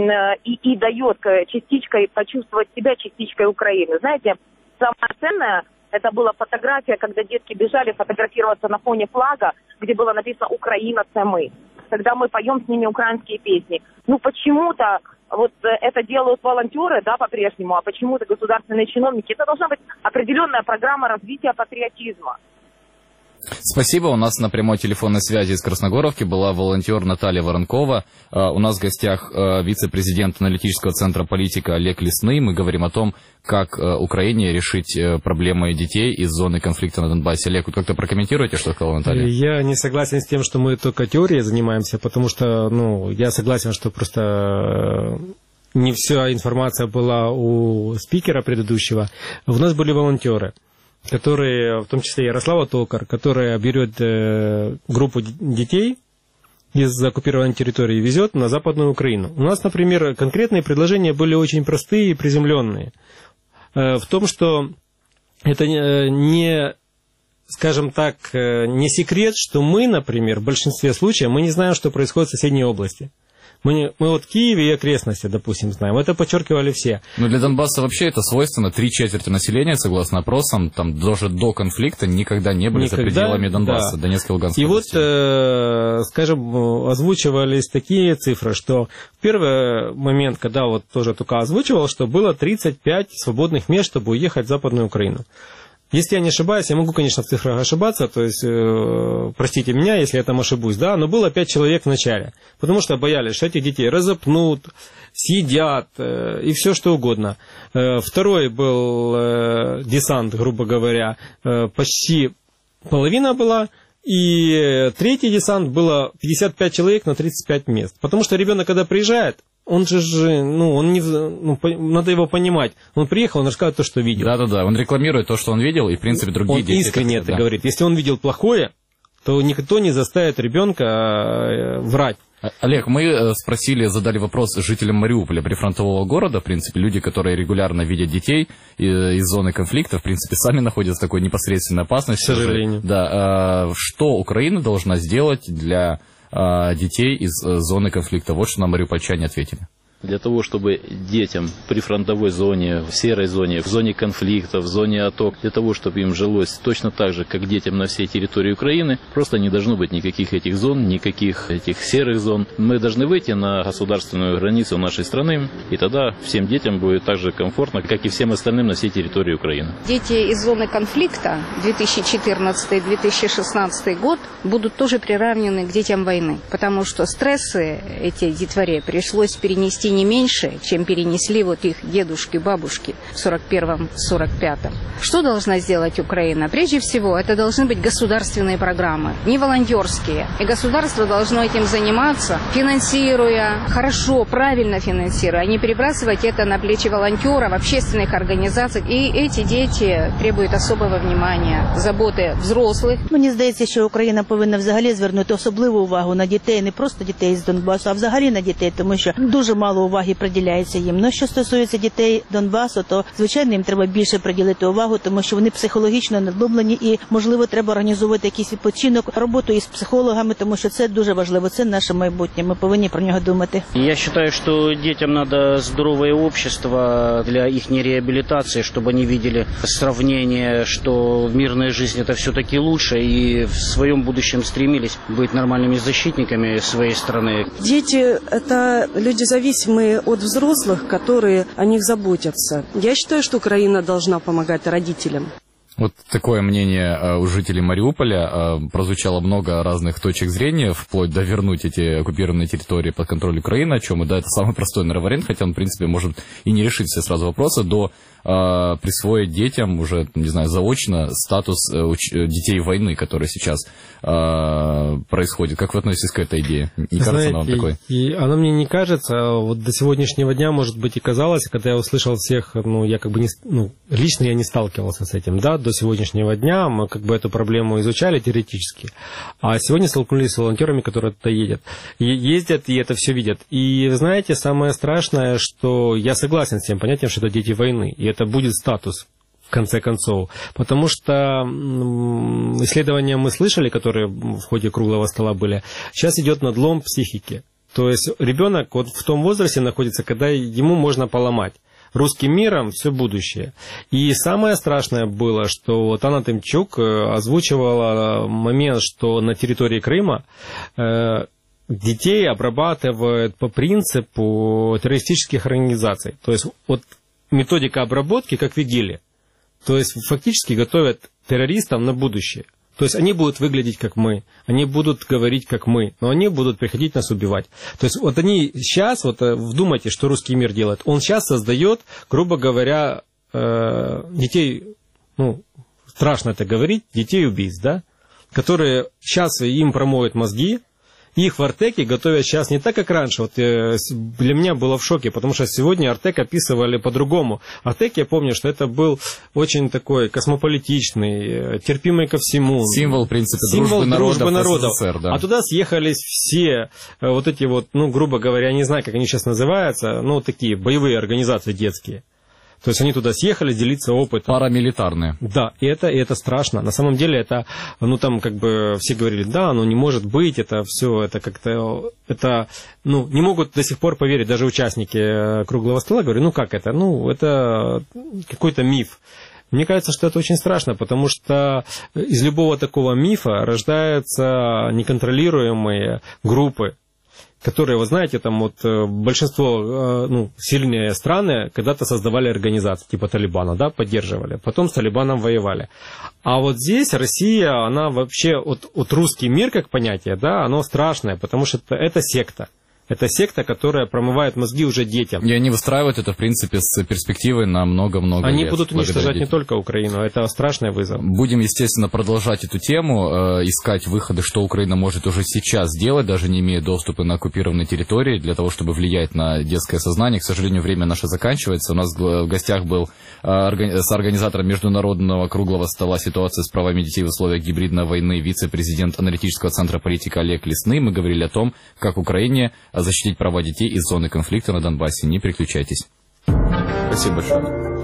K: и дает частичкой почувствовать себя частичкой Украины. Знаете, самое ценное – это была фотография, когда детки бежали фотографироваться на фоне флага, где было написано «Украина, це мы». Когда мы поем с ними украинские песни. Почему-то это делают волонтеры, да, по-прежнему, а почему-то государственные чиновники. Это должна быть определенная программа развития патриотизма.
B: Спасибо. У нас на прямой телефонной связи из Красногоровки была волонтер Наталья Воронкова. У нас в гостях вице-президент аналитического центра «Политика» Олег Лесный. Мы говорим о том, как Украине решить проблемы детей из зоны конфликта на Донбассе. Олег, вы как-то прокомментируете, что сказала Наталья?
H: Я не согласен с тем, что мы только теорией занимаемся, потому что, я согласен, что просто не вся информация была у спикера предыдущего. У нас были волонтеры, которые, в том числе Ярослава Токар, которая берет группу детей из оккупированной территории и везет на Западную Украину. У нас, например, конкретные предложения были очень простые и приземленные. В том, что это не, скажем так, не секрет, что мы, например, в большинстве случаев, мы не знаем, что происходит в соседней области. Мы вот в Киеве и окрестности, допустим, знаем. Это подчеркивали все.
B: Но для Донбасса вообще это свойственно. 3/4 населения, согласно опросам, там даже до конфликта никогда не были за пределами Донбасса, да. Донецкой и Луганской области.
H: И вот, скажем, озвучивались такие цифры, что в первый момент, когда вот тоже только озвучивал, что было 35 свободных мест, чтобы уехать в Западную Украину. Если я не ошибаюсь, я могу, конечно, в цифрах ошибаться, то есть, простите меня, если я там ошибусь, да, но было 5 человек в начале, потому что боялись, что этих детей разопнут, съедят и все что угодно. Второй был десант, грубо говоря, почти половина была, и третий десант было 55 человек на 35 мест, потому что ребенок, когда приезжает, он же, надо его понимать. Он приехал, он рассказывает то, что видел.
B: Да-да-да, он рекламирует то, что он видел, и, в принципе, другие дети...
H: Он искренне это говорит. Если он видел плохое, то никто не заставит ребенка врать.
B: Олег, мы задали вопрос жителям Мариуполя, прифронтового города, в принципе, люди, которые регулярно видят детей из зоны конфликта, в принципе, сами находятся в такой непосредственной опасности.
H: К сожалению.
B: Да, что Украина должна сделать для детей из зоны конфликта? Вот что нам мариупольчане ответили.
L: Для того, чтобы детям при фронтовой зоне, в серой зоне, в зоне конфликта, в зоне АТО, для того, чтобы им жилось точно так же, как детям на всей территории Украины, просто не должно быть никаких этих зон, никаких этих серых зон. Мы должны выйти на государственную границу нашей страны, и тогда всем детям будет так же комфортно, как и всем остальным на всей территории Украины.
P: Дети из зоны конфликта 2014-2016 год будут тоже приравнены к детям войны, потому что стрессы эти детворе пришлось перенести не меньше, чем перенесли вот их дедушки, бабушки в 41-45. Что должна сделать Украина? Прежде всего, это должны быть государственные программы, не волонтерские. И государство должно этим заниматься, финансируя, хорошо, правильно финансируя, а не перебрасывать это на плечи волонтеров, общественных организаций. И эти дети требуют особого внимания, заботи взрослих.
M: Мені здається, що Україна повинна взагалі звернути особливу увагу на дітей, не просто дітей з Донбасу, а взагалі на дітей, тому що дуже мало уваги приділяється їм. Ну, що стосується дітей Донбасу, то, звичайно, їм треба більше приділити увагу, тому що вони психологічно надломлені і, можливо, треба організовувати якийсь відпочинок, роботу із психологами, тому що це дуже важливо, це наше майбутнє, ми повинні про нього думати.
N: Я считаю, что детям надо здоровое общество для их реабилитации, чтобы они видели сравнение, что в мирной жизни это все-таки лучше, и в своем будущем стремились быть нормальными защитниками своей страны.
O: Дети – это люди зависимые от взрослых, которые о них заботятся. Я считаю, что Украина должна помогать родителям.
B: Вот такое мнение у жителей Мариуполя. Прозвучало много разных точек зрения, вплоть до вернуть эти оккупированные территории под контроль Украины, о чем, и да, это самый простой, наверное, вариант, хотя он, в принципе, может и не решить все сразу вопросы, до присвоить детям уже, не знаю, заочно статус детей войны, который сейчас происходит. Как вы относитесь к этой идее? Не кажется она вам такой?
H: И она мне не кажется. Вот до сегодняшнего дня, может быть, и казалось, когда я услышал всех, я как бы лично я не сталкивался с этим, да, до сегодняшнего дня мы как бы эту проблему изучали теоретически, а сегодня столкнулись с волонтерами, которые туда ездят и это все видят. И, знаете, самое страшное, что я согласен с тем понятием, что это дети войны, и это будет статус в конце концов. Потому что исследования мы слышали, которые в ходе круглого стола были, сейчас идет надлом психики. То есть ребенок вот в том возрасте находится, когда ему можно поломать. Русским миром все будущее. И самое страшное было, что вот Анна Тимчук озвучивала момент, что на территории Крыма детей обрабатывают по принципу террористических организаций. То есть вот методика обработки как в ИГИЛе. То есть фактически готовят террористов на будущее. То есть они будут выглядеть как мы, они будут говорить как мы, но они будут приходить нас убивать. То есть вот они сейчас, вот вдумайтесь, что русский мир делает. Он сейчас создает, грубо говоря, детей, ну, страшно это говорить, детей-убийц, да, которые сейчас им промоют мозги. Их в Артеке готовят сейчас не так, как раньше. Вот для меня было в шоке, потому что сегодня Артек описывали по-другому. Артек, я помню, что это был очень такой космополитичный, терпимый ко всему.
B: Символ, в принципе,
H: дружбы народов.
B: СССР, да.
H: А туда съехались все вот эти вот, ну, грубо говоря, я не знаю, как они сейчас называются, ну, такие боевые организации детские. То есть они туда съехали делиться опытом.
B: Парамилитарные.
H: Да, и это страшно. На самом деле это, ну там как бы все говорили, да, ну не может быть, это все, это как-то, это, ну не могут до сих пор поверить, даже участники круглого стола, говорю, ну как это, ну это какой-то миф. Мне кажется, что это очень страшно, потому что из любого такого мифа рождаются неконтролируемые группы, которые, вы знаете, там вот большинство, ну, сильные страны когда-то создавали организации, типа Талибана, да, поддерживали, потом с Талибаном воевали. А вот здесь Россия, она вообще, вот русский мир как понятие, да, оно страшное, потому что это секта. Это секта, которая промывает мозги уже детям.
B: И они выстраивают это, в принципе, с перспективой на много-много лет.
H: Они будут уничтожать не только Украину, это страшный вызов.
B: Будем, естественно, продолжать эту тему, искать выходы, что Украина может уже сейчас делать, даже не имея доступа на оккупированные территории, для того, чтобы влиять на детское сознание. К сожалению, время наше заканчивается. У нас в гостях был соорганизатор Международного круглого стола «Ситуация с правами детей в условиях гибридной войны» вице-президент аналитического центра политика Олег Лесный. Мы говорили о том, как Украине защитить права детей из зоны конфликта на Донбассе. Не переключайтесь. Спасибо большое.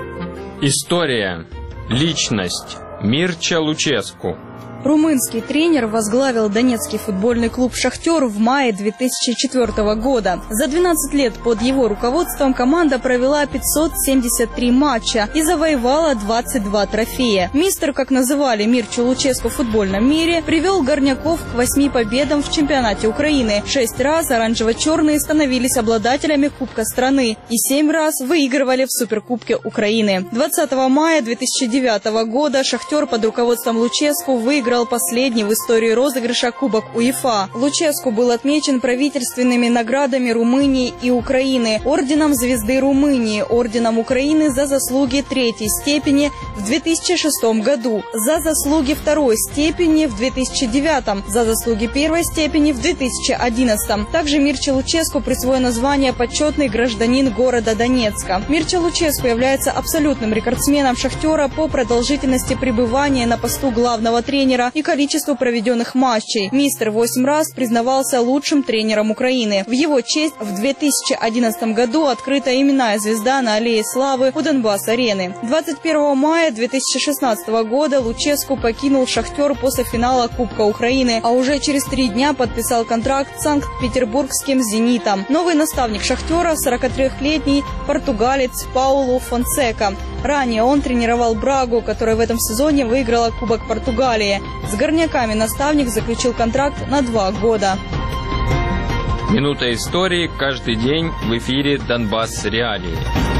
G: История. Личность. Мирча Луческу.
W: Румынский тренер возглавил донецкий футбольный клуб «Шахтер» в мае 2004 года. За 12 лет под его руководством команда провела 573 матча и завоевала 22 трофея. Мистер, как называли Мирчу Луческу в футбольном мире, привел горняков к 8 победам в чемпионате Украины. 6 раз оранжево-черные становились обладателями Кубка страны и 7 раз выигрывали в Суперкубке Украины. 20 мая 2009 года «Шахтер» под руководством Луческу выиграл последний в истории розыгрыша Кубок УЕФА. Луческу был отмечен правительственными наградами Румынии и Украины, орденом Звезды Румынии, орденом Украины за заслуги 3-й степени в 2006 году, за заслуги 2-й степени в 2009, за заслуги 1-й степени в 2011. Также Мирче Луческу присвоено звание «Почетный гражданин города Донецка». Мирче Луческу является абсолютным рекордсменом «Шахтера» по продолжительности пребывания на посту главного тренера и количеству проведенных матчей. Мистер 8 раз признавался лучшим тренером Украины. В его честь в 2011 году открыта именная звезда на Аллее Славы у Донбасс-арены. 21 мая 2016 года Луческу покинул «Шахтер» после финала Кубка Украины, а уже через 3 дня подписал контракт с Санкт-Петербургским «Зенитом». Новый наставник «Шахтера» 43-летний португалец Паулу Фонсека. Ранее он тренировал Брагу, которая в этом сезоне выиграла Кубок Португалии. С горняками наставник заключил контракт на 2 года.
G: Минута истории каждый день в эфире «Донбасс Реалии».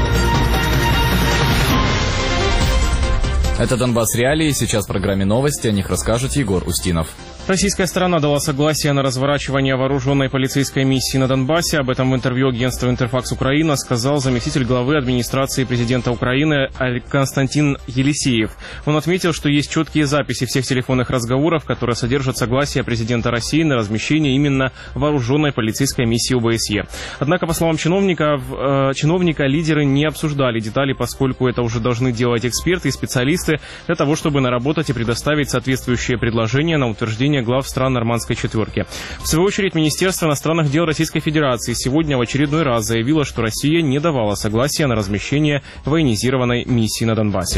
B: Это «Донбасс Реалии». Сейчас в программе новости. О них расскажет Егор Устинов.
X: Российская сторона дала согласие на разворачивание вооруженной полицейской миссии на Донбассе. Об этом в интервью агентству «Интерфакс Украина» сказал заместитель главы администрации президента Украины Константин Елисеев. Он отметил, что есть четкие записи всех телефонных разговоров, которые содержат согласие президента России на размещение именно вооруженной полицейской миссии ОБСЕ. Однако, по словам чиновника, лидеры не обсуждали детали, поскольку это уже должны делать эксперты и специалисты для того, чтобы наработать и предоставить соответствующие предложения на утверждение глав стран Нормандской четверки. В свою очередь, Министерство иностранных дел Российской Федерации сегодня в очередной раз заявило, что Россия не давала согласия на размещение военизированной миссии на Донбассе.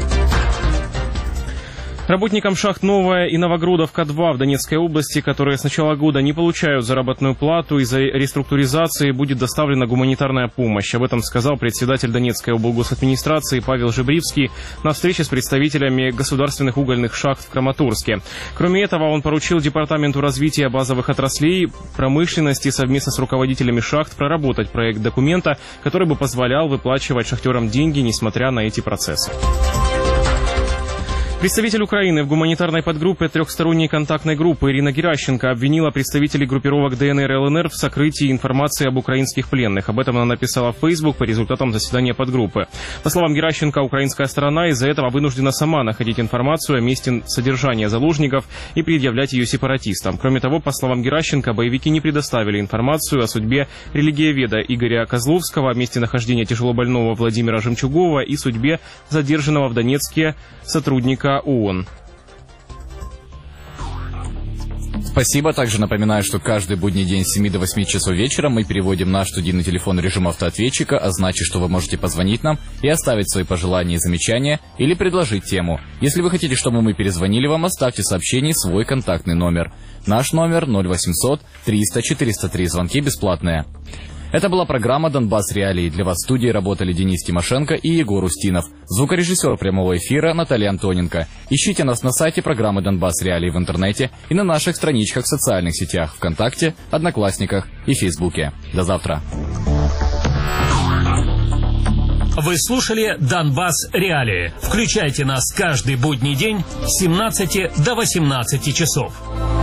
X: Работникам шахт «Новая» и «Новогрудовка-2» в Донецкой области, которые с начала года не получают заработную плату из-за реструктуризации, будет доставлена гуманитарная помощь. Об этом сказал председатель Донецкой облгосадминистрации Павел Жебривский на встрече с представителями государственных угольных шахт в Краматорске. Кроме этого, он поручил Департаменту развития базовых отраслей промышленности совместно с руководителями шахт проработать проект документа, который бы позволял выплачивать шахтерам деньги, несмотря на эти процессы. Представитель Украины в гуманитарной подгруппе трехсторонней контактной группы Ирина Геращенко обвинила представителей группировок ДНР и ЛНР в сокрытии информации об украинских пленных. Об этом она написала в Facebook по результатам заседания подгруппы. По словам Геращенко, украинская сторона из-за этого вынуждена сама находить информацию о месте содержания заложников и предъявлять ее сепаратистам. Кроме того, по словам Геращенко, боевики не предоставили информацию о судьбе религиоведа Игоря Козловского, о месте нахождения тяжелобольного Владимира Жемчугова и судьбе задержанного в Донецке сотрудника ООН.
B: Спасибо. Также напоминаю, что каждый будний день с 7 до 8 часов вечера мы переводим наш студийный телефон в режим автоответчика, а значит, что вы можете позвонить нам и оставить свои пожелания и замечания или предложить тему. Если вы хотите, чтобы мы перезвонили вам, оставьте сообщение свой контактный номер. Наш номер 0800 300 403. Звонки бесплатные. Это была программа «Донбасс Реалии». Для вас в студии работали Денис Тимошенко и Егор Устинов. Звукорежиссер прямого эфира Наталья Антоненко. Ищите нас на сайте программы «Донбасс Реалии» в интернете и на наших страничках в социальных сетях ВКонтакте, Одноклассниках и Фейсбуке. До завтра.
R: Вы слушали «Донбасс Реалии». Включайте нас каждый будний день с 17 до 18 часов.